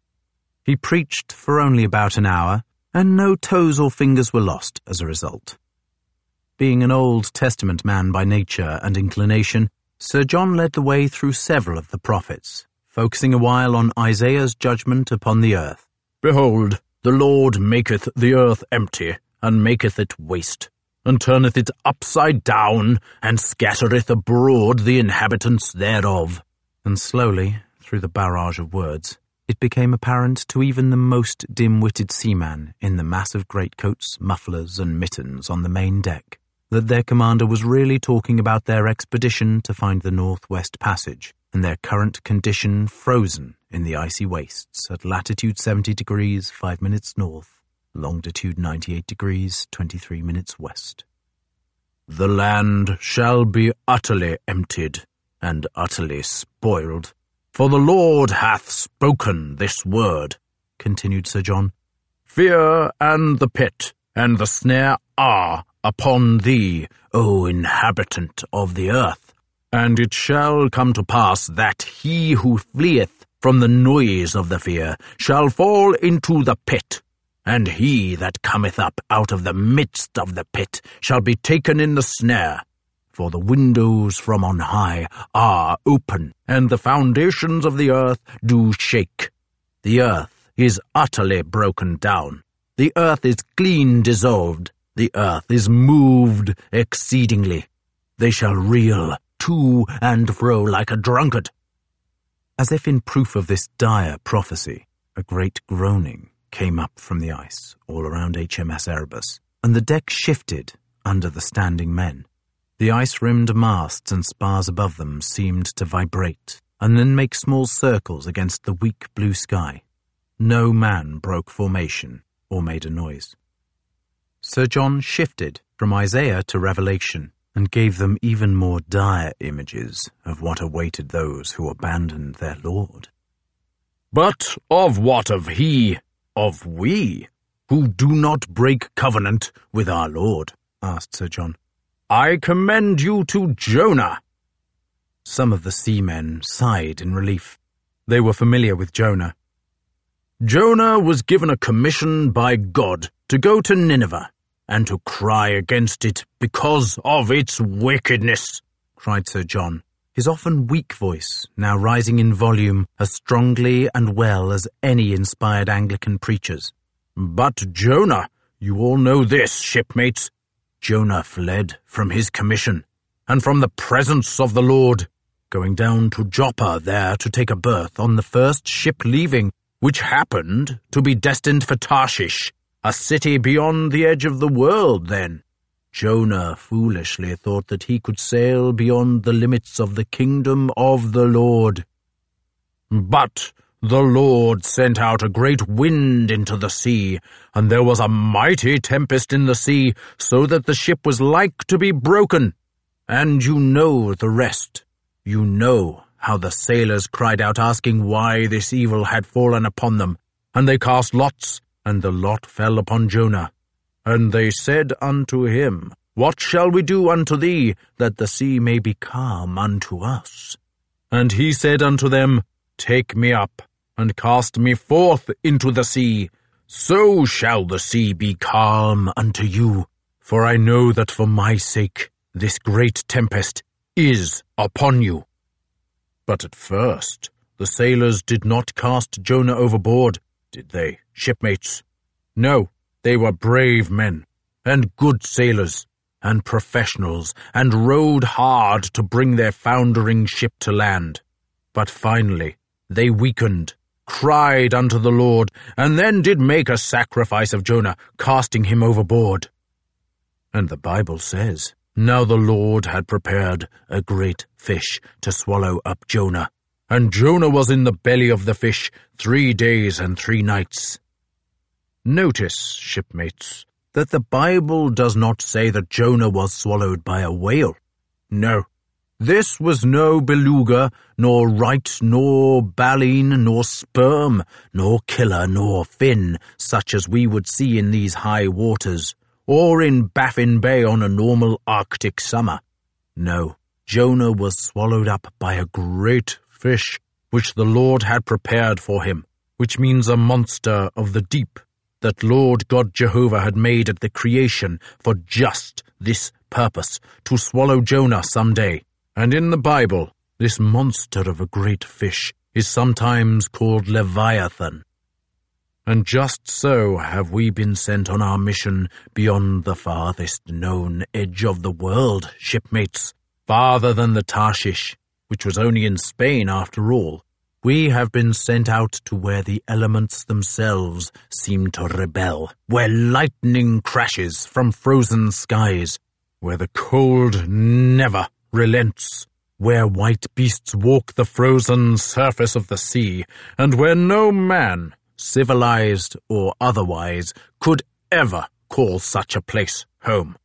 He preached for only about an hour, and no toes or fingers were lost as a result. Being an Old Testament man by nature and inclination, Sir John led the way through several of the prophets, focusing a while on Isaiah's judgment upon the earth. Behold, the Lord maketh the earth empty, and maketh it waste, and turneth it upside down, and scattereth abroad the inhabitants thereof. And slowly, through the barrage of words, it became apparent to even the most dim-witted seaman in the massive greatcoats, mufflers, and mittens on the main deck that their commander was really talking about their expedition to find the Northwest Passage and their current condition frozen in the icy wastes at latitude 70 degrees 5 minutes north, longitude 98 degrees 23 minutes west. The land shall be utterly emptied and utterly spoiled, for the Lord hath spoken this word, continued Sir John. Fear and the pit and the snare are upon thee, O inhabitant of the earth. And it shall come to pass that he who fleeth from the noise of the fear, shall fall into the pit. And he that cometh up out of the midst of the pit shall be taken in the snare. For the windows from on high are open, and the foundations of the earth do shake. The earth is utterly broken down. The earth is clean dissolved. The earth is moved exceedingly. They shall reel to and fro like a drunkard. As if in proof of this dire prophecy, a great groaning came up from the ice all around HMS Erebus, and the deck shifted under the standing men. The ice-rimmed masts and spars above them seemed to vibrate, and then make small circles against the weak blue sky. No man broke formation or made a noise. Sir John shifted from Isaiah to Revelation, and gave them even more dire images of what awaited those who abandoned their Lord. But of what of he, of we, who do not break covenant with our Lord? Asked Sir John. I commend you to Jonah. Some of the seamen sighed in relief. They were familiar with Jonah. Jonah was given a commission by God to go to Nineveh, and to cry against it because of its wickedness, cried Sir John, his often weak voice now rising in volume as strongly and well as any inspired Anglican preacher's. But Jonah, you all know this, shipmates, Jonah fled from his commission, and from the presence of the Lord, going down to Joppa there to take a berth on the first ship leaving, which happened to be destined for Tarshish, a city beyond the edge of the world then. Jonah foolishly thought that he could sail beyond the limits of the kingdom of the Lord. But the Lord sent out a great wind into the sea, and there was a mighty tempest in the sea, so that the ship was like to be broken. And you know the rest. You know how the sailors cried out, asking why this evil had fallen upon them, and they cast lots, and the lot fell upon Jonah. And they said unto him, What shall we do unto thee, that the sea may be calm unto us? And he said unto them, Take me up, and cast me forth into the sea. So shall the sea be calm unto you. For I know that for my sake this great tempest is upon you. But at first the sailors did not cast Jonah overboard, did they, shipmates? No, they were brave men, and good sailors, and professionals, and rowed hard to bring their foundering ship to land. But finally they weakened, cried unto the Lord, and then did make a sacrifice of Jonah, casting him overboard. And the Bible says, Now the Lord had prepared a great fish to swallow up Jonah, and Jonah was in the belly of the fish 3 days and 3 nights. Notice, shipmates, that the Bible does not say that Jonah was swallowed by a whale. No, this was no beluga, nor right, nor baleen, nor sperm, nor killer, nor fin, such as we would see in these high waters, or in Baffin Bay on a normal Arctic summer. No, Jonah was swallowed up by a great fish, which the Lord had prepared for him, which means a monster of the deep, that Lord God Jehovah had made at the creation for just this purpose, to swallow Jonah some day. And in the Bible, this monster of a great fish is sometimes called Leviathan. And just so have we been sent on our mission beyond the farthest known edge of the world, shipmates, farther than the Tarshish, which was only in Spain after all. We have been sent out to where the elements themselves seem to rebel, where lightning crashes from frozen skies, where the cold never relents, where white beasts walk the frozen surface of the sea, and where no man, civilized or otherwise, could ever call such a place home.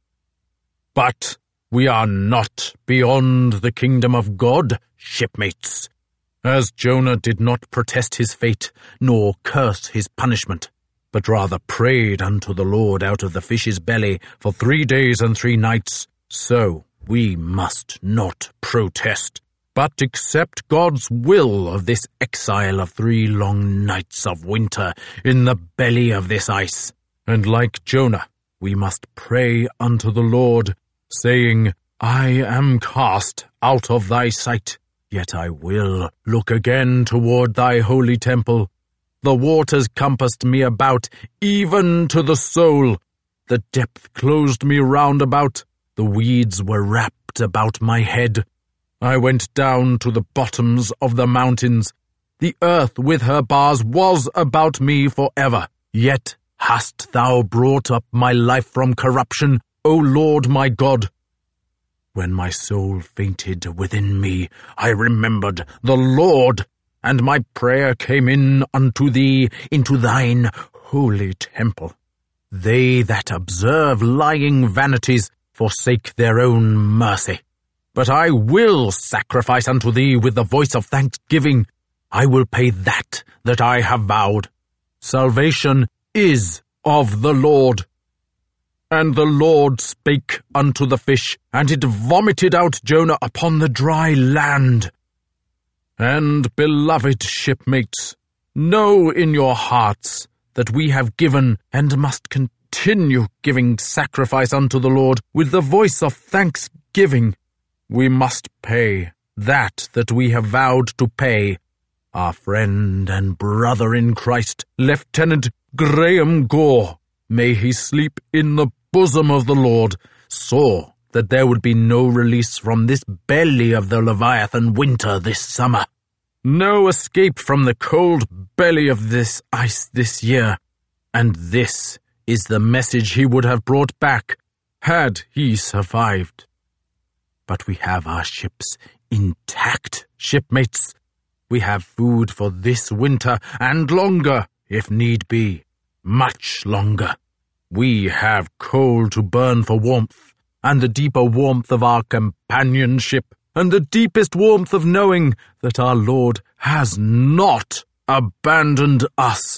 But we are not beyond the kingdom of God, shipmates. As Jonah did not protest his fate, nor curse his punishment, but rather prayed unto the Lord out of the fish's belly for 3 days and 3 nights, so we must not protest, but accept God's will of this exile of 3 long nights of winter in the belly of this ice. And like Jonah, we must pray unto the Lord, saying, I am cast out of thy sight, yet I will look again toward thy holy temple. The waters compassed me about, even to the soul. The depth closed me round about. The weeds were wrapped about my head. I went down to the bottoms of the mountains. The earth with her bars was about me forever. Yet hast thou brought up my life from corruption, O Lord my God. When my soul fainted within me, I remembered the Lord, and my prayer came in unto thee into thine holy temple. They that observe lying vanities forsake their own mercy. But I will sacrifice unto thee with the voice of thanksgiving. I will pay that I have vowed. Salvation is of the Lord. And the Lord spake unto the fish, and it vomited out Jonah upon the dry land. And, beloved shipmates, know in your hearts that we have given and must continue giving sacrifice unto the Lord with the voice of thanksgiving. We must pay that we have vowed to pay. Our friend and brother in Christ, Lieutenant Graham Gore, may he sleep in the bosom of the Lord, saw that there would be no release from this belly of the Leviathan winter this summer. No escape from the cold belly of this ice this year. And this is the message he would have brought back, had he survived. But we have our ships intact, shipmates. We have food for this winter and longer, if need be, much longer. We have coal to burn for warmth, and the deeper warmth of our companionship, and the deepest warmth of knowing that our Lord has not abandoned us.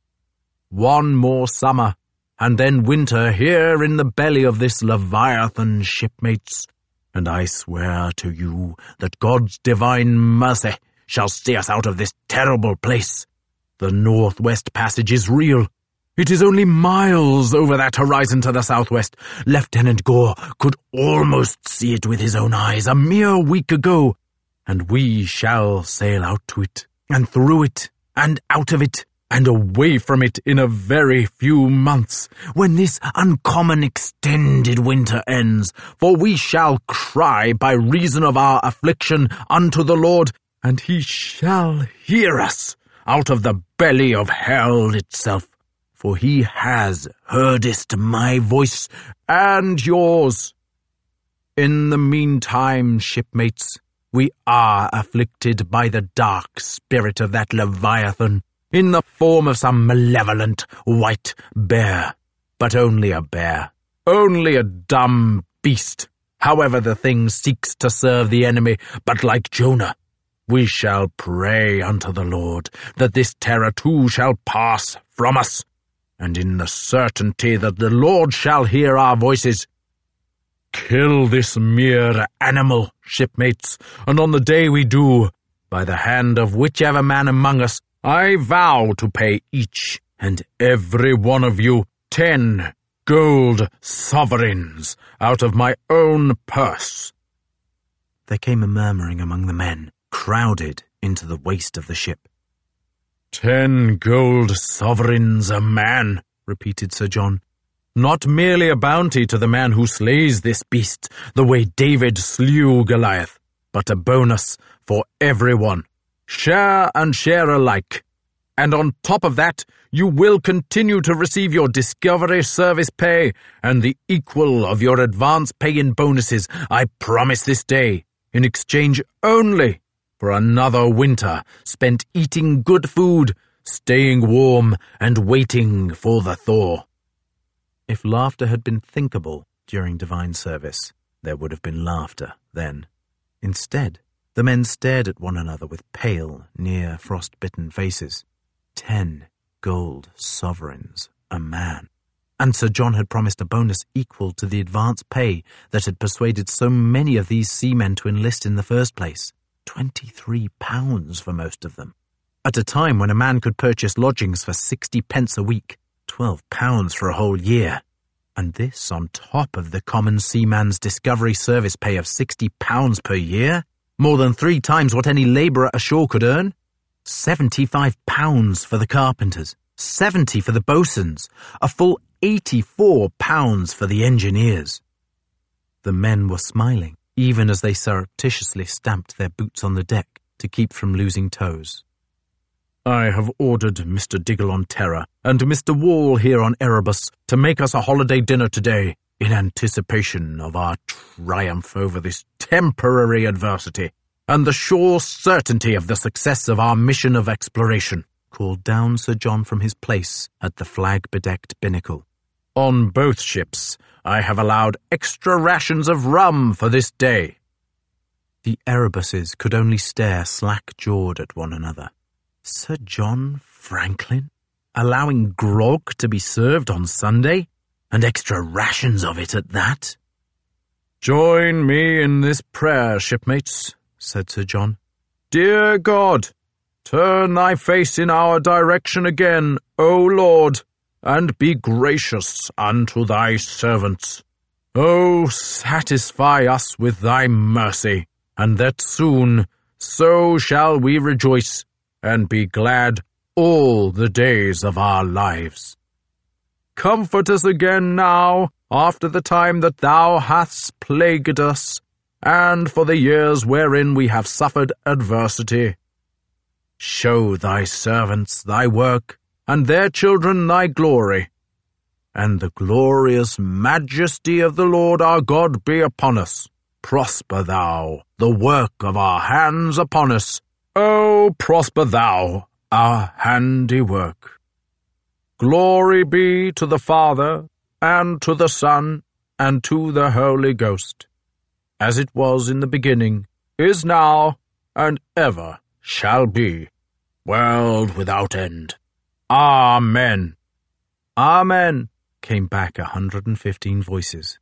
One more summer, and then winter here in the belly of this Leviathan, shipmates. And I swear to you that God's divine mercy shall see us out of this terrible place. The Northwest Passage is real. It is only miles over that horizon to the southwest. Lieutenant Gore could almost see it with his own eyes a mere week ago. And we shall sail out to it, and through it, and out of it, and away from it in a very few months, when this uncommon extended winter ends. For we shall cry by reason of our affliction unto the Lord, and he shall hear us out of the belly of hell itself. For he has heardest my voice and yours. In the meantime, shipmates, we are afflicted by the dark spirit of that Leviathan, in the form of some malevolent white bear. But only a bear, only a dumb beast, however the thing seeks to serve the enemy. But like Jonah, we shall pray unto the Lord, that this terror too shall pass from us, and in the certainty that the Lord shall hear our voices. Kill this mere animal, shipmates, and on the day we do, by the hand of whichever man among us, I vow to pay each and every one of you 10 gold sovereigns out of my own purse. There came a murmuring among the men, crowded into the waist of the ship. 10 gold sovereigns a man, repeated Sir John. Not merely a bounty to the man who slays this beast, the way David slew Goliath, but a bonus for everyone. Share and share alike. And on top of that, you will continue to receive your Discovery Service pay and the equal of your advance pay in bonuses, I promise this day, in exchange only for another winter spent eating good food, staying warm, and waiting for the thaw. If laughter had been thinkable during divine service, there would have been laughter then. Instead, the men stared at one another with pale, near frost-bitten faces. 10 gold sovereigns a man. And Sir John had promised a bonus equal to the advance pay that had persuaded so many of these seamen to enlist in the first place. £23 for most of them. At a time when a man could purchase lodgings for 60 pence a week, £12 for a whole year. And this on top of the common seaman's Discovery Service pay of £60 per year, more than 3 times what any labourer ashore could earn. £75 for the carpenters, £70 for the boatswains, a full £84 for the engineers. The men were smiling, even as they surreptitiously stamped their boots on the deck to keep from losing toes. I have ordered Mr. Diggle on Terror and Mr. Wall here on Erebus to make us a holiday dinner today in anticipation of our triumph over this temporary adversity and the sure certainty of the success of our mission of exploration, called down Sir John from his place at the flag-bedecked binnacle. On both ships, I have allowed extra rations of rum for this day. The Erebuses could only stare slack-jawed at one another. Sir John Franklin, allowing grog to be served on Sunday, and extra rations of it at that? Join me in this prayer, shipmates, said Sir John. Dear God, turn thy face in our direction again, O Lord, and be gracious unto thy servants. O satisfy us with thy mercy, and that soon so shall we rejoice, and be glad all the days of our lives. Comfort us again now, after the time that thou hast plagued us, and for the years wherein we have suffered adversity. Show thy servants thy work, and their children thy glory, and the glorious majesty of the Lord our God be upon us. Prosper thou the work of our hands upon us, O prosper thou our handiwork. Glory be to the Father, and to the Son, and to the Holy Ghost, as it was in the beginning, is now, and ever shall be, world without end. Amen. Amen, came back 115 voices.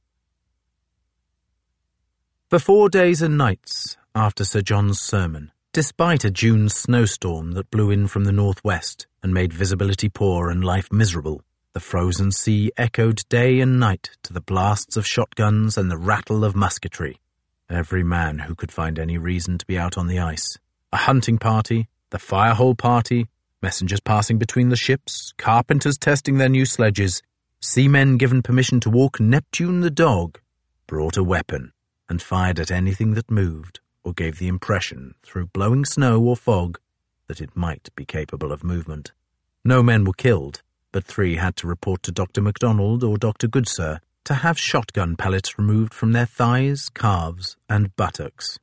For 4 days and nights after Sir John's sermon, despite a June snowstorm that blew in from the northwest and made visibility poor and life miserable, the frozen sea echoed day and night to the blasts of shotguns and the rattle of musketry. Every man who could find any reason to be out on the ice, a hunting party, the firehole party, messengers passing between the ships, carpenters testing their new sledges, seamen given permission to walk Neptune the dog, brought a weapon and fired at anything that moved or gave the impression, through blowing snow or fog, that it might be capable of movement. No men were killed, but 3 had to report to Dr. MacDonald or Dr. Goodsir to have shotgun pellets removed from their thighs, calves, and buttocks.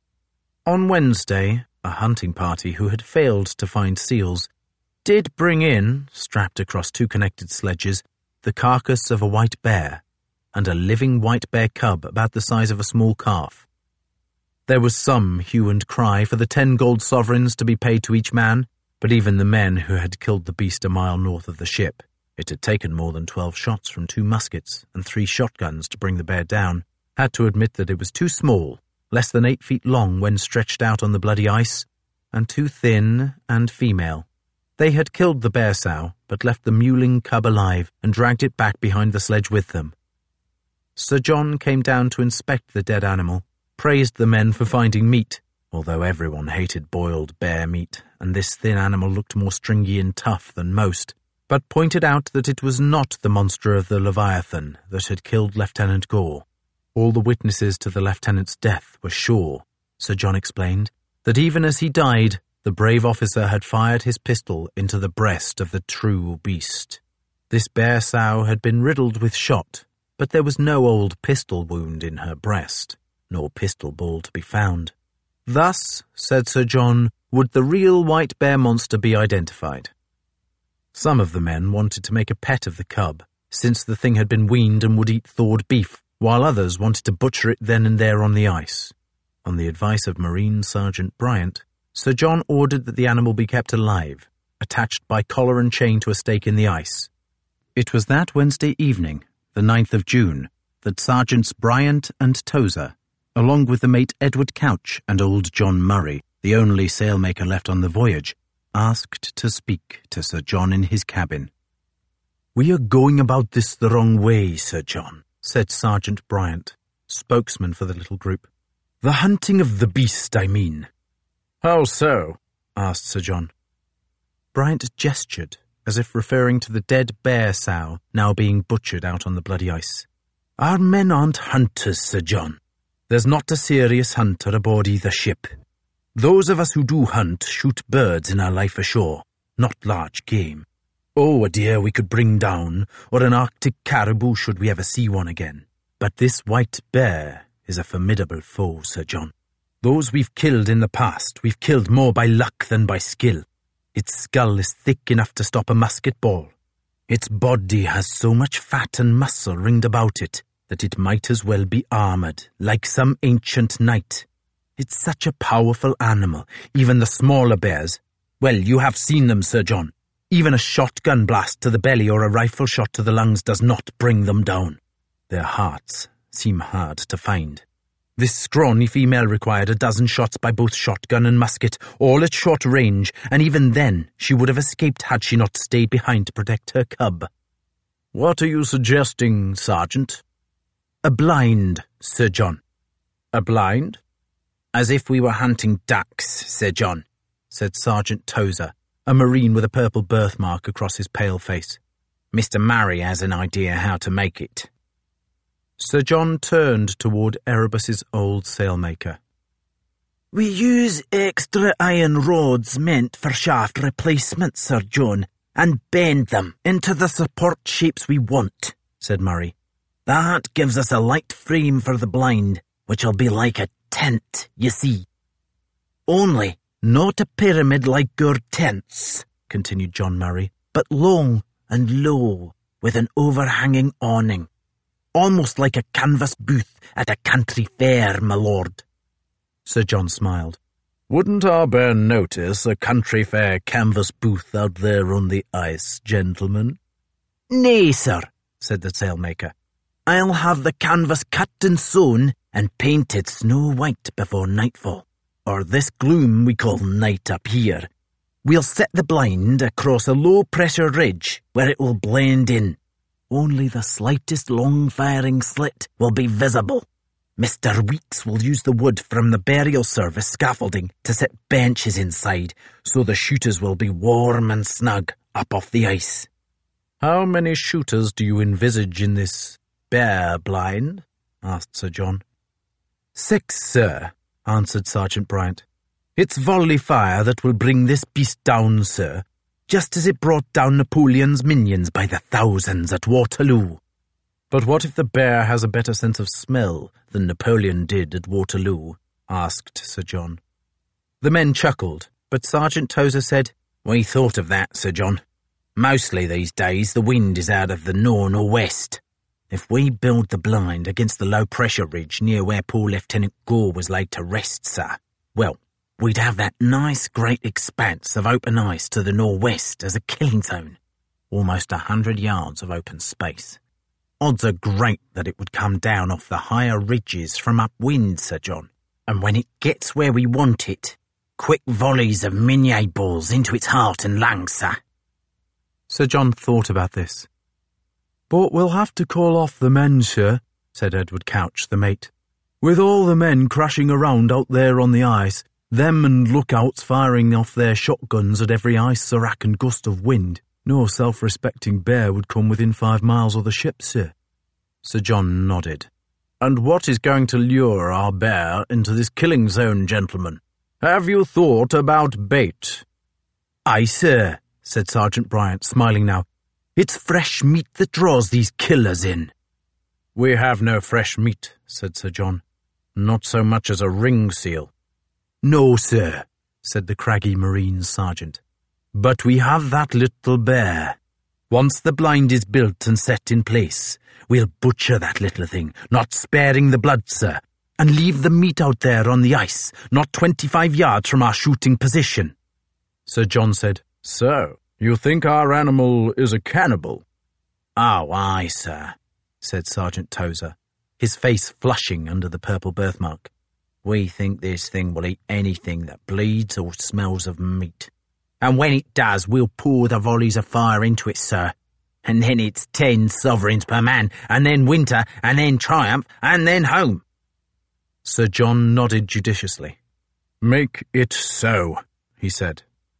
On Wednesday, a hunting party who had failed to find seals did bring in, strapped across 2 connected sledges, the carcass of a white bear and a living white bear cub about the size of a small calf. There was some hue and cry for the 10 gold sovereigns to be paid to each man, but even the men who had killed the beast a mile north of the ship, it had taken more than 12 shots from 2 muskets and 3 shotguns to bring the bear down, had to admit that it was too small, less than 8 feet long when stretched out on the bloody ice, and too thin and female. They had killed the bear sow, but left the mewling cub alive and dragged it back behind the sledge with them. Sir John came down to inspect the dead animal, praised the men for finding meat, although everyone hated boiled bear meat, and this thin animal looked more stringy and tough than most, but pointed out that it was not the monster of the Leviathan that had killed Lieutenant Gore. All the witnesses to the lieutenant's death were sure, Sir John explained, that even as he died, the brave officer had fired his pistol into the breast of the true beast. This bear sow had been riddled with shot, but there was no old pistol wound in her breast, nor pistol ball to be found. Thus, said Sir John, would the real white bear monster be identified. Some of the men wanted to make a pet of the cub, since the thing had been weaned and would eat thawed beef, while others wanted to butcher it then and there on the ice. On the advice of Marine Sergeant Bryant, Sir John ordered that the animal be kept alive, attached by collar and chain to a stake in the ice. It was that Wednesday evening, the 9th of June, that Sergeants Bryant and Tozer, along with the mate Edward Couch and old John Murray, the only sailmaker left on the voyage, asked to speak to Sir John in his cabin. "We are going about this the wrong way, Sir John," said Sergeant Bryant, spokesman for the little group. "The hunting of the beast, I mean." "How so?" asked Sir John. Bryant gestured, as if referring to the dead bear sow now being butchered out on the bloody ice. "Our men aren't hunters, Sir John. There's not a serious hunter aboard either ship. Those of us who do hunt shoot birds in our life ashore, not large game. Oh, a deer we could bring down, or an Arctic caribou should we ever see one again. But this white bear is a formidable foe, Sir John. Those we've killed in the past, we've killed more by luck than by skill. Its skull is thick enough to stop a musket ball. Its body has so much fat and muscle ringed about it that it might as well be armoured, like some ancient knight. It's such a powerful animal, even the smaller bears. Well, you have seen them, Sir John. Even a shotgun blast to the belly or a rifle shot to the lungs does not bring them down. Their hearts seem hard to find. This scrawny female required 12 shots by both shotgun and musket, all at short range, and even then she would have escaped had she not stayed behind to protect her cub. "What are you suggesting, Sergeant?" "A blind, Sir John." "A blind?" "As if we were hunting ducks, Sir John," said Sergeant Tozer, a Marine with a purple birthmark across his pale face. "Mr. Murray has an idea how to make it." Sir John turned toward Erebus's old sailmaker. "We use extra iron rods meant for shaft replacement, Sir John, and bend them into the support shapes we want," said Murray. "That gives us a light frame for the blind, which'll be like a tent, you see. Only not a pyramid like your tents," continued John Murray, "but long and low, with an overhanging awning. Almost like a canvas booth at a country fair, my lord." Sir John smiled. "Wouldn't our bear notice a country fair canvas booth out there on the ice, gentlemen?" "Nay, sir," said the sailmaker. "I'll have the canvas cut and sewn and painted snow white before nightfall, or this gloom we call night up here. We'll set the blind across a low-pressure ridge where it will blend in. Only the slightest long-firing slit will be visible. Mr. Weeks will use the wood from the burial service scaffolding to set benches inside, so the shooters will be warm and snug up off the ice." "How many shooters do you envisage in this bear blind?" asked Sir John. 6, sir," answered Sergeant Bryant. "It's volley fire that will bring this beast down, sir, just as it brought down Napoleon's minions by the thousands at Waterloo." "But what if the bear has a better sense of smell than Napoleon did at Waterloo?" asked Sir John. The men chuckled, but Sergeant Tozer said, "We thought of that, Sir John. Mostly these days the wind is out of the nor'-nor'-west. If we build the blind against the low-pressure ridge near where poor Lieutenant Gore was laid to rest, sir, well, we'd have that nice great expanse of open ice to the northwest as a killing zone. Almost 100 yards of open space. Odds are great that it would come down off the higher ridges from upwind, Sir John. And when it gets where we want it, quick volleys of Minié balls into its heart and lungs, sir." Sir John thought about this. "But we'll have to call off the men, sir," said Edward Couch, the mate. "With all the men crashing around out there on the ice, them and lookouts firing off their shotguns at every ice serac and gust of wind, no self-respecting bear would come within 5 miles of the ship, sir." Sir John nodded. "And what is going to lure our bear into this killing zone, gentlemen? Have you thought about bait?" "Aye, sir," said Sergeant Bryant, smiling now. "It's fresh meat that draws these killers in." "We have no fresh meat," said Sir John. "Not so much as a ring seal." "No, sir," said the craggy Marine sergeant. "But we have that little bear. Once the blind is built and set in place, we'll butcher that little thing, not sparing the blood, sir, and leave the meat out there on the ice, not 25 yards from our shooting position." Sir John said, "So, you think our animal is a cannibal?" "Oh, aye, sir," said Sergeant Tozer. his face flushing under the purple birthmark. "We think this thing will eat anything that bleeds or smells of meat. And when it does, we'll pour the volleys of fire into it, sir. And then it's 10 sovereigns per man, and then winter, and then triumph, and then home." Sir John nodded judiciously. "Make it so," he said.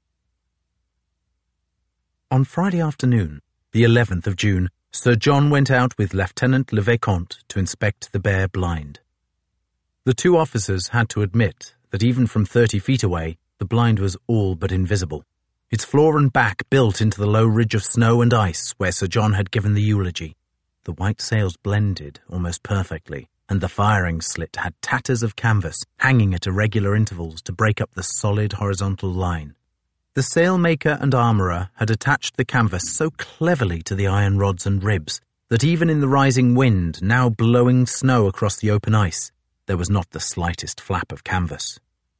On Friday afternoon, the 11th of June, Sir John went out with Lieutenant Le Vicomte to inspect the Bear blind. The two officers had to admit that even from 30 feet away, the blind was all but invisible, its floor and back built into the low ridge of snow and ice where Sir John had given the eulogy. The white sails blended almost perfectly, and the firing slit had tatters of canvas hanging at irregular intervals to break up the solid horizontal line. The sailmaker and armourer had attached the canvas so cleverly to the iron rods and ribs that even in the rising wind, now blowing snow across the open ice, there was not the slightest flap of canvas.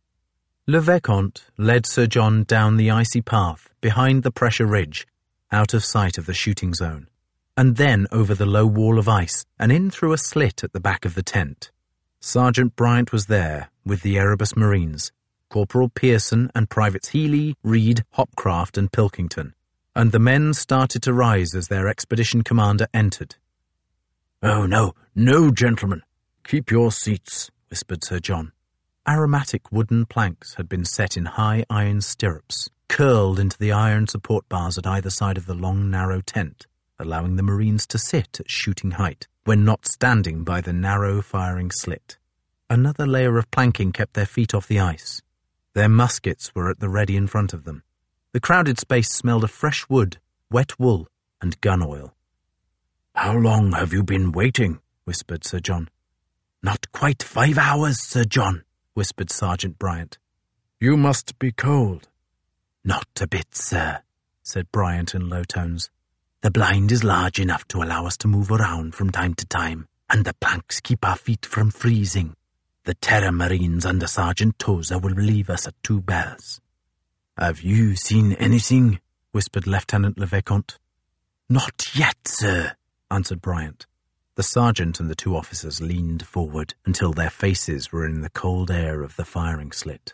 Le Vicomte led Sir John down the icy path behind the pressure ridge, out of sight of the shooting zone, and then over the low wall of ice and in through a slit at the back of the tent. Sergeant Bryant was there with the Erebus Marines, Corporal Pearson and Privates Healy, Reed, Hopcraft and Pilkington, and the men started to rise as their expedition commander entered. "Oh, no, gentlemen. Keep your seats," whispered Sir John. Aromatic wooden planks had been set in high iron stirrups, curled into the iron support bars at either side of the long, narrow tent, allowing the Marines to sit at shooting height when not standing by the narrow firing slit. Another layer of planking kept their feet off the ice. Their muskets were at the ready in front of them. The crowded space smelled of fresh wood, wet wool, and gun oil. "How long have you been waiting?" whispered Sir John. "Not quite 5 hours, Sir John," whispered Sergeant Bryant. "You must be cold." "Not a bit, sir," said Bryant in low tones. "The blind is large enough to allow us to move around from time to time, and the planks keep our feet from freezing. The Terror Marines under Sergeant Tozer will leave us at 2 bells." "Have you seen anything?" whispered Lieutenant Le Vicomte. "Not yet, sir," answered Bryant. The sergeant and the two officers leaned forward until their faces were in the cold air of the firing slit.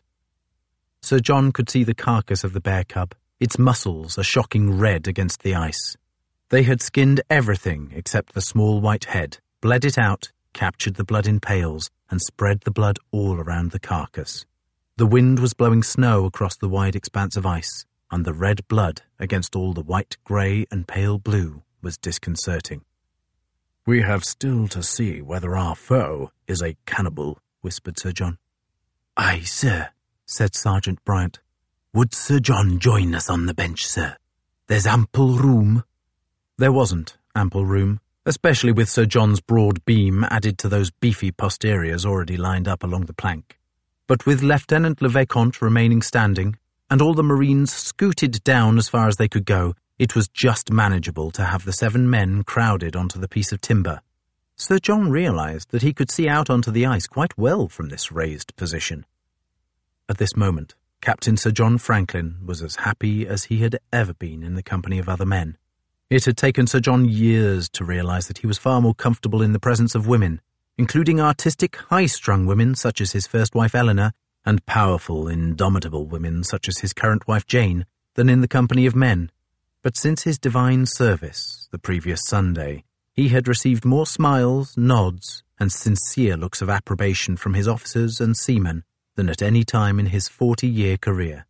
Sir John could see the carcass of the bear cub, its muscles a shocking red against the ice. They had skinned everything except the small white head, bled it out, captured the blood in pails, and spread the blood all around the carcass. The wind was blowing snow across the wide expanse of ice, and the red blood against all the white, grey, and pale blue was disconcerting. "We have still to see whether our foe is a cannibal," whispered Sir John. "Aye, sir," said Sergeant Bryant. "Would Sir John join us on the bench, sir? There's ample room." There wasn't ample room, especially with Sir John's broad beam added to those beefy posteriors already lined up along the plank. But with Lieutenant Le Vicomte remaining standing, and all the Marines scooted down as far as they could go, it was just manageable to have the 7 men crowded onto the piece of timber. Sir John realized that he could see out onto the ice quite well from this raised position. At this moment, Captain Sir John Franklin was as happy as he had ever been in the company of other men. It had taken Sir John years to realize that he was far more comfortable in the presence of women, including artistic, high-strung women such as his first wife Eleanor, and powerful, indomitable women such as his current wife Jane, than in the company of men. But since his divine service, the previous Sunday, he had received more smiles, nods, and sincere looks of approbation from his officers and seamen than at any time in his 40-year career.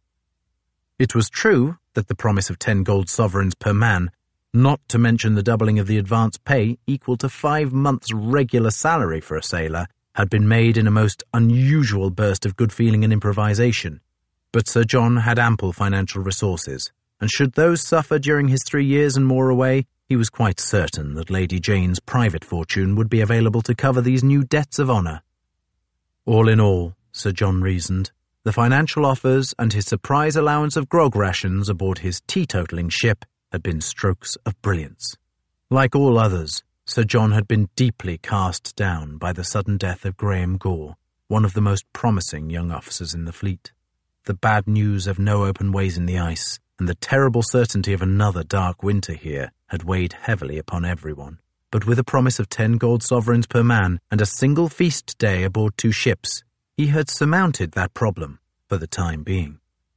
It was true that the promise of 10 gold sovereigns per man, not to mention the doubling of the advance pay equal to 5 months' regular salary for a sailor, had been made in a most unusual burst of good feeling and improvisation. But Sir John had ample financial resources, and should those suffer during his 3 years and more away, he was quite certain that Lady Jane's private fortune would be available to cover these new debts of honour. All in all, Sir John reasoned, the financial offers and his surprise allowance of grog rations aboard his teetotaling ship had been strokes of brilliance. Like all others, Sir John had been deeply cast down by the sudden death of Graham Gore, one of the most promising young officers in the fleet. The bad news of no open ways in the ice, and the terrible certainty of another dark winter here, had weighed heavily upon everyone. but with a promise of 10 gold sovereigns per man and a single feast day aboard 2 ships, he had surmounted that problem for the time being.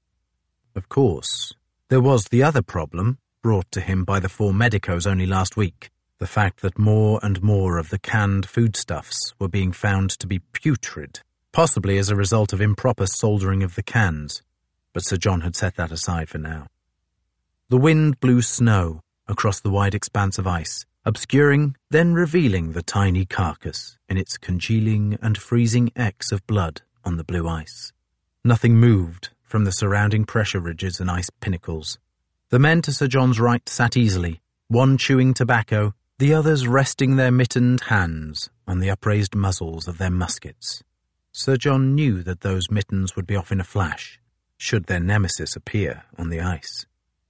Of course, there was the other problem brought to him by the 4 medicos only last week, the fact that more and more of the canned foodstuffs were being found to be putrid, possibly as a result of improper soldering of the cans, but Sir John had set that aside for now. The wind blew snow across the wide expanse of ice, obscuring, then revealing the tiny carcass in its congealing and freezing X of blood on the blue ice. Nothing moved from the surrounding pressure ridges and ice pinnacles. The men to Sir John's right sat easily, one chewing tobacco, the others resting their mittened hands on the upraised muzzles of their muskets. Sir John knew that those mittens would be off in a flash, should their nemesis appear on the ice.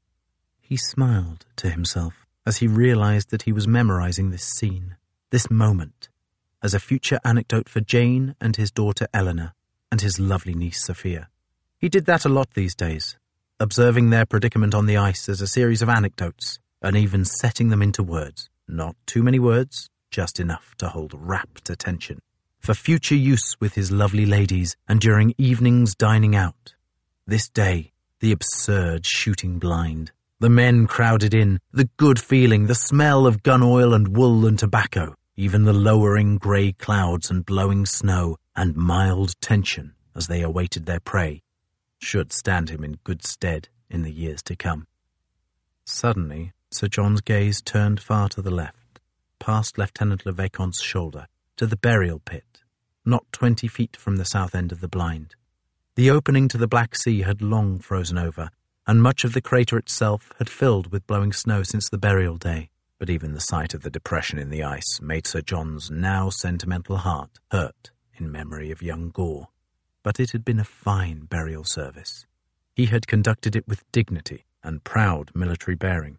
He smiled to himself as he realized that he was memorizing this scene, this moment, as a future anecdote for Jane and his daughter Eleanor and his lovely niece Sophia. He did that a lot these days, observing their predicament on the ice as a series of anecdotes, and even setting them into words. Not too many words, just enough to hold rapt attention, for future use with his lovely ladies and during evenings dining out. This day, the absurd shooting blind, the men crowded in, the good feeling, the smell of gun oil and wool and tobacco, even the lowering grey clouds and blowing snow, and mild tension as they awaited their prey, should stand him in good stead in the years to come. Suddenly, Sir John's gaze turned far to the left, past Lieutenant Le Vicomte's shoulder, to the burial pit, not 20 feet from the south end of the blind. The opening to the Black Sea had long frozen over, and much of the crater itself had filled with blowing snow since the burial day. But even the sight of the depression in the ice made Sir John's now sentimental heart hurt in memory of young Gore. But it had been a fine burial service. He had conducted it with dignity and proud military bearing.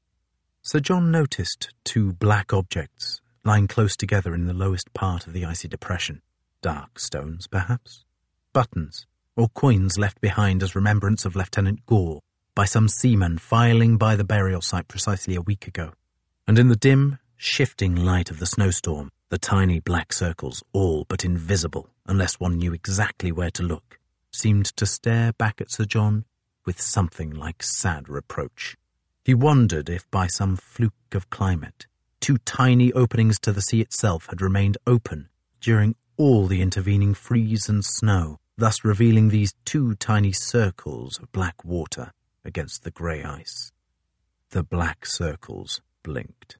Sir John noticed 2 black objects lying close together in the lowest part of the icy depression. Dark stones, perhaps? Buttons, or coins left behind as remembrance of Lieutenant Gore by some seaman filing by the burial site precisely a week ago. And in the dim, shifting light of the snowstorm, the tiny black circles, all but invisible unless one knew exactly where to look, seemed to stare back at Sir John with something like sad reproach. He wondered if by some fluke of climate, 2 tiny openings to the sea itself had remained open during all the intervening freeze and snow, thus revealing these 2 tiny circles of black water against the grey ice. The black circles blinked.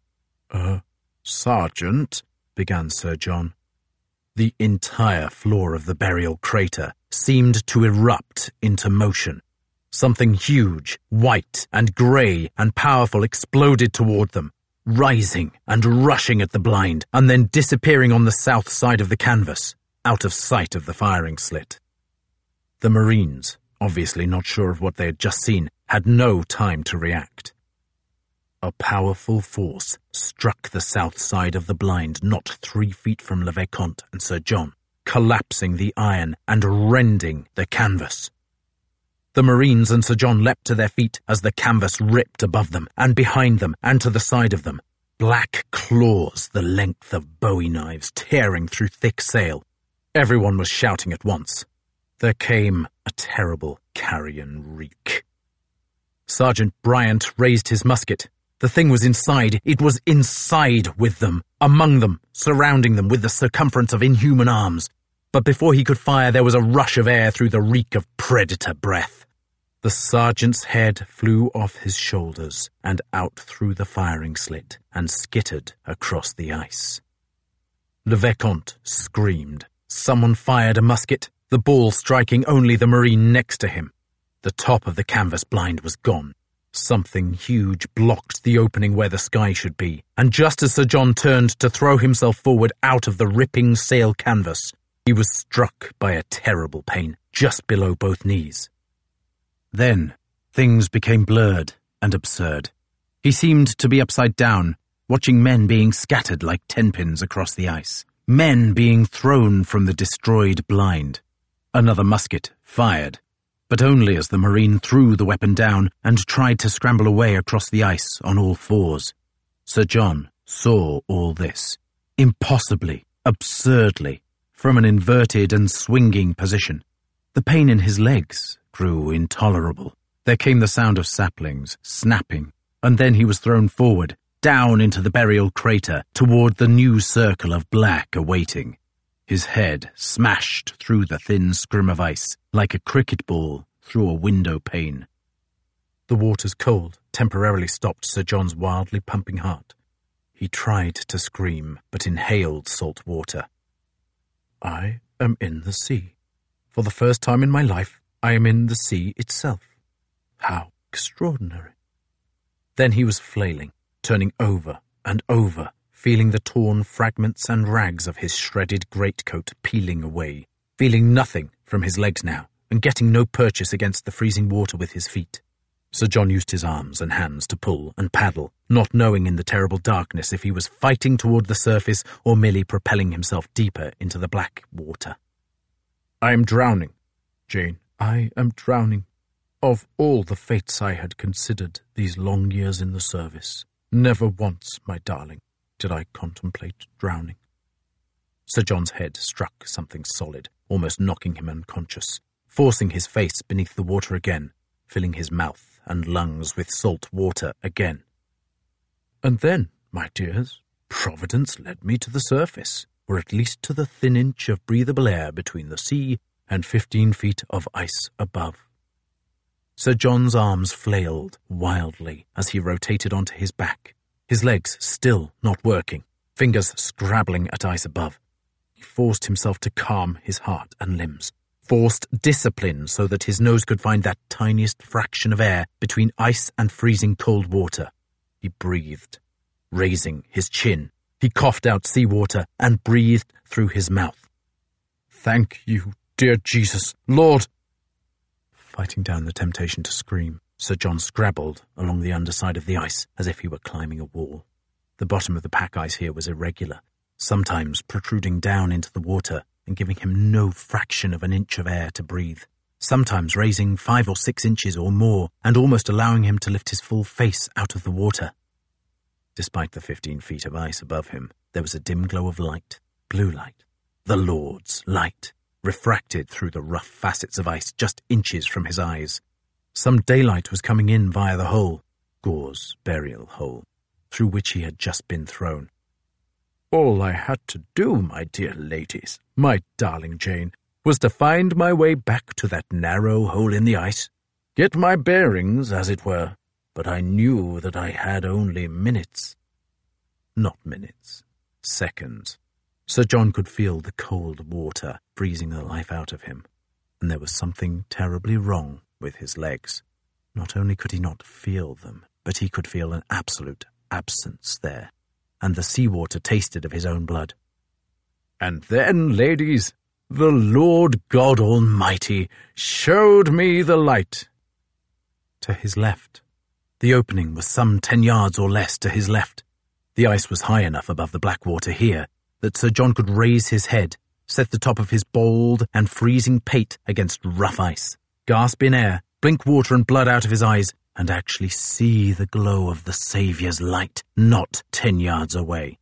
Sergeant, began Sir John. The entire floor of the burial crater seemed to erupt into motion. Something huge, white and grey and powerful exploded toward them, rising and rushing at the blind, and then disappearing on the south side of the canvas, out of sight of the firing slit. The Marines, obviously not sure of what they had just seen, had no time to react. A powerful force struck the south side of the blind not 3 feet from Le Vicomte and Sir John, collapsing the iron and rending the canvas. The Marines and Sir John leapt to their feet as the canvas ripped above them and behind them and to the side of them, black claws the length of bowie knives tearing through thick sail. Everyone was shouting at once. There came a terrible carrion reek. Sergeant Bryant raised his musket. The thing was inside. It was inside with them, among them, surrounding them with the circumference of inhuman arms. But before he could fire, there was a rush of air through the reek of predator breath. The sergeant's head flew off his shoulders and out through the firing slit and skittered across the ice. Le Vicomte screamed. Someone fired a musket, the ball striking only the Marine next to him. The top of the canvas blind was gone. Something huge blocked the opening where the sky should be, and just as Sir John turned to throw himself forward out of the ripping sail canvas, he was struck by a terrible pain just below both knees. Then, things became blurred and absurd. He seemed to be upside down, watching men being scattered like tenpins across the ice. Men being thrown from the destroyed blind. Another musket fired, but only as the Marine threw the weapon down and tried to scramble away across the ice on all fours. Sir John saw all this, impossibly, absurdly, from an inverted and swinging position. The pain in his legs grew intolerable. There came the sound of saplings snapping, and then he was thrown forward, down into the burial crater, toward the new circle of black awaiting. His head smashed through the thin scrim of ice, like a cricket ball through a window pane. The water's cold temporarily stopped Sir John's wildly pumping heart. He tried to scream, but inhaled salt water. I am in the sea. For the first time in my life, I am in the sea itself. How extraordinary. Then he was flailing, turning over and over, feeling the torn fragments and rags of his shredded greatcoat peeling away, feeling nothing from his legs now, and getting no purchase against the freezing water with his feet. Sir John used his arms and hands to pull and paddle, not knowing in the terrible darkness if he was fighting toward the surface or merely propelling himself deeper into the black water. I am drowning, Jane. I am drowning. Of all the fates I had considered these long years in the service, never once, my darling, did I contemplate drowning. Sir John's head struck something solid, almost knocking him unconscious, forcing his face beneath the water again, filling his mouth and lungs with salt water again. And then, my dears, Providence led me to the surface, or at least to the thin inch of breathable air between the sea and 15 feet of ice above. Sir John's arms flailed wildly as he rotated onto his back, his legs still not working, fingers scrabbling at ice above. He forced himself to calm his heart and limbs, forced discipline so that his nose could find that tiniest fraction of air between ice and freezing cold water. He breathed, raising his chin. He coughed out seawater and breathed through his mouth. Thank you, dear Jesus, Lord! Fighting down the temptation to scream, Sir John scrabbled along the underside of the ice as if he were climbing a wall. The bottom of the pack ice here was irregular, sometimes protruding down into the water and giving him no fraction of an inch of air to breathe, sometimes raising 5 or 6 inches or more and almost allowing him to lift his full face out of the water. Despite the 15 feet of ice above him, there was a dim glow of light, blue light, the Lord's light, refracted through the rough facets of ice just inches from his eyes. Some daylight was coming in via the hole, Gore's burial hole, through which he had just been thrown. All I had to do, my dear ladies, my darling Jane, was to find my way back to that narrow hole in the ice, get my bearings, as it were, but I knew that I had only minutes. Not minutes, seconds. Sir John could feel the cold water freezing the life out of him, and there was something terribly wrong with his legs. Not only could he not feel them, but he could feel an absolute absence there, and the seawater tasted of his own blood. And then, ladies, the Lord God Almighty showed me the light. To his left. The opening was some 10 yards or less to his left. The ice was high enough above the black water here that Sir John could raise his head, set the top of his bald and freezing pate against rough ice, gasp in air, blink water and blood out of his eyes, and actually see the glow of the Saviour's light not 10 yards away.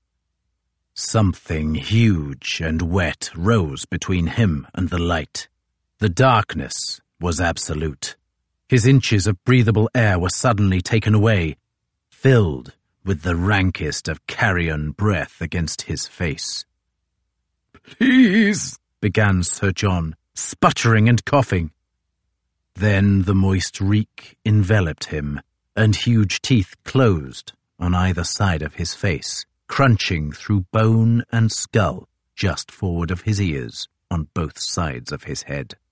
Something huge and wet rose between him and the light. The darkness was absolute. His inches of breathable air were suddenly taken away, filled with the rankest of carrion breath against his face. "Please," began Sir John, sputtering and coughing. Then the moist reek enveloped him, and huge teeth closed on either side of his face, crunching through bone and skull just forward of his ears on both sides of his head.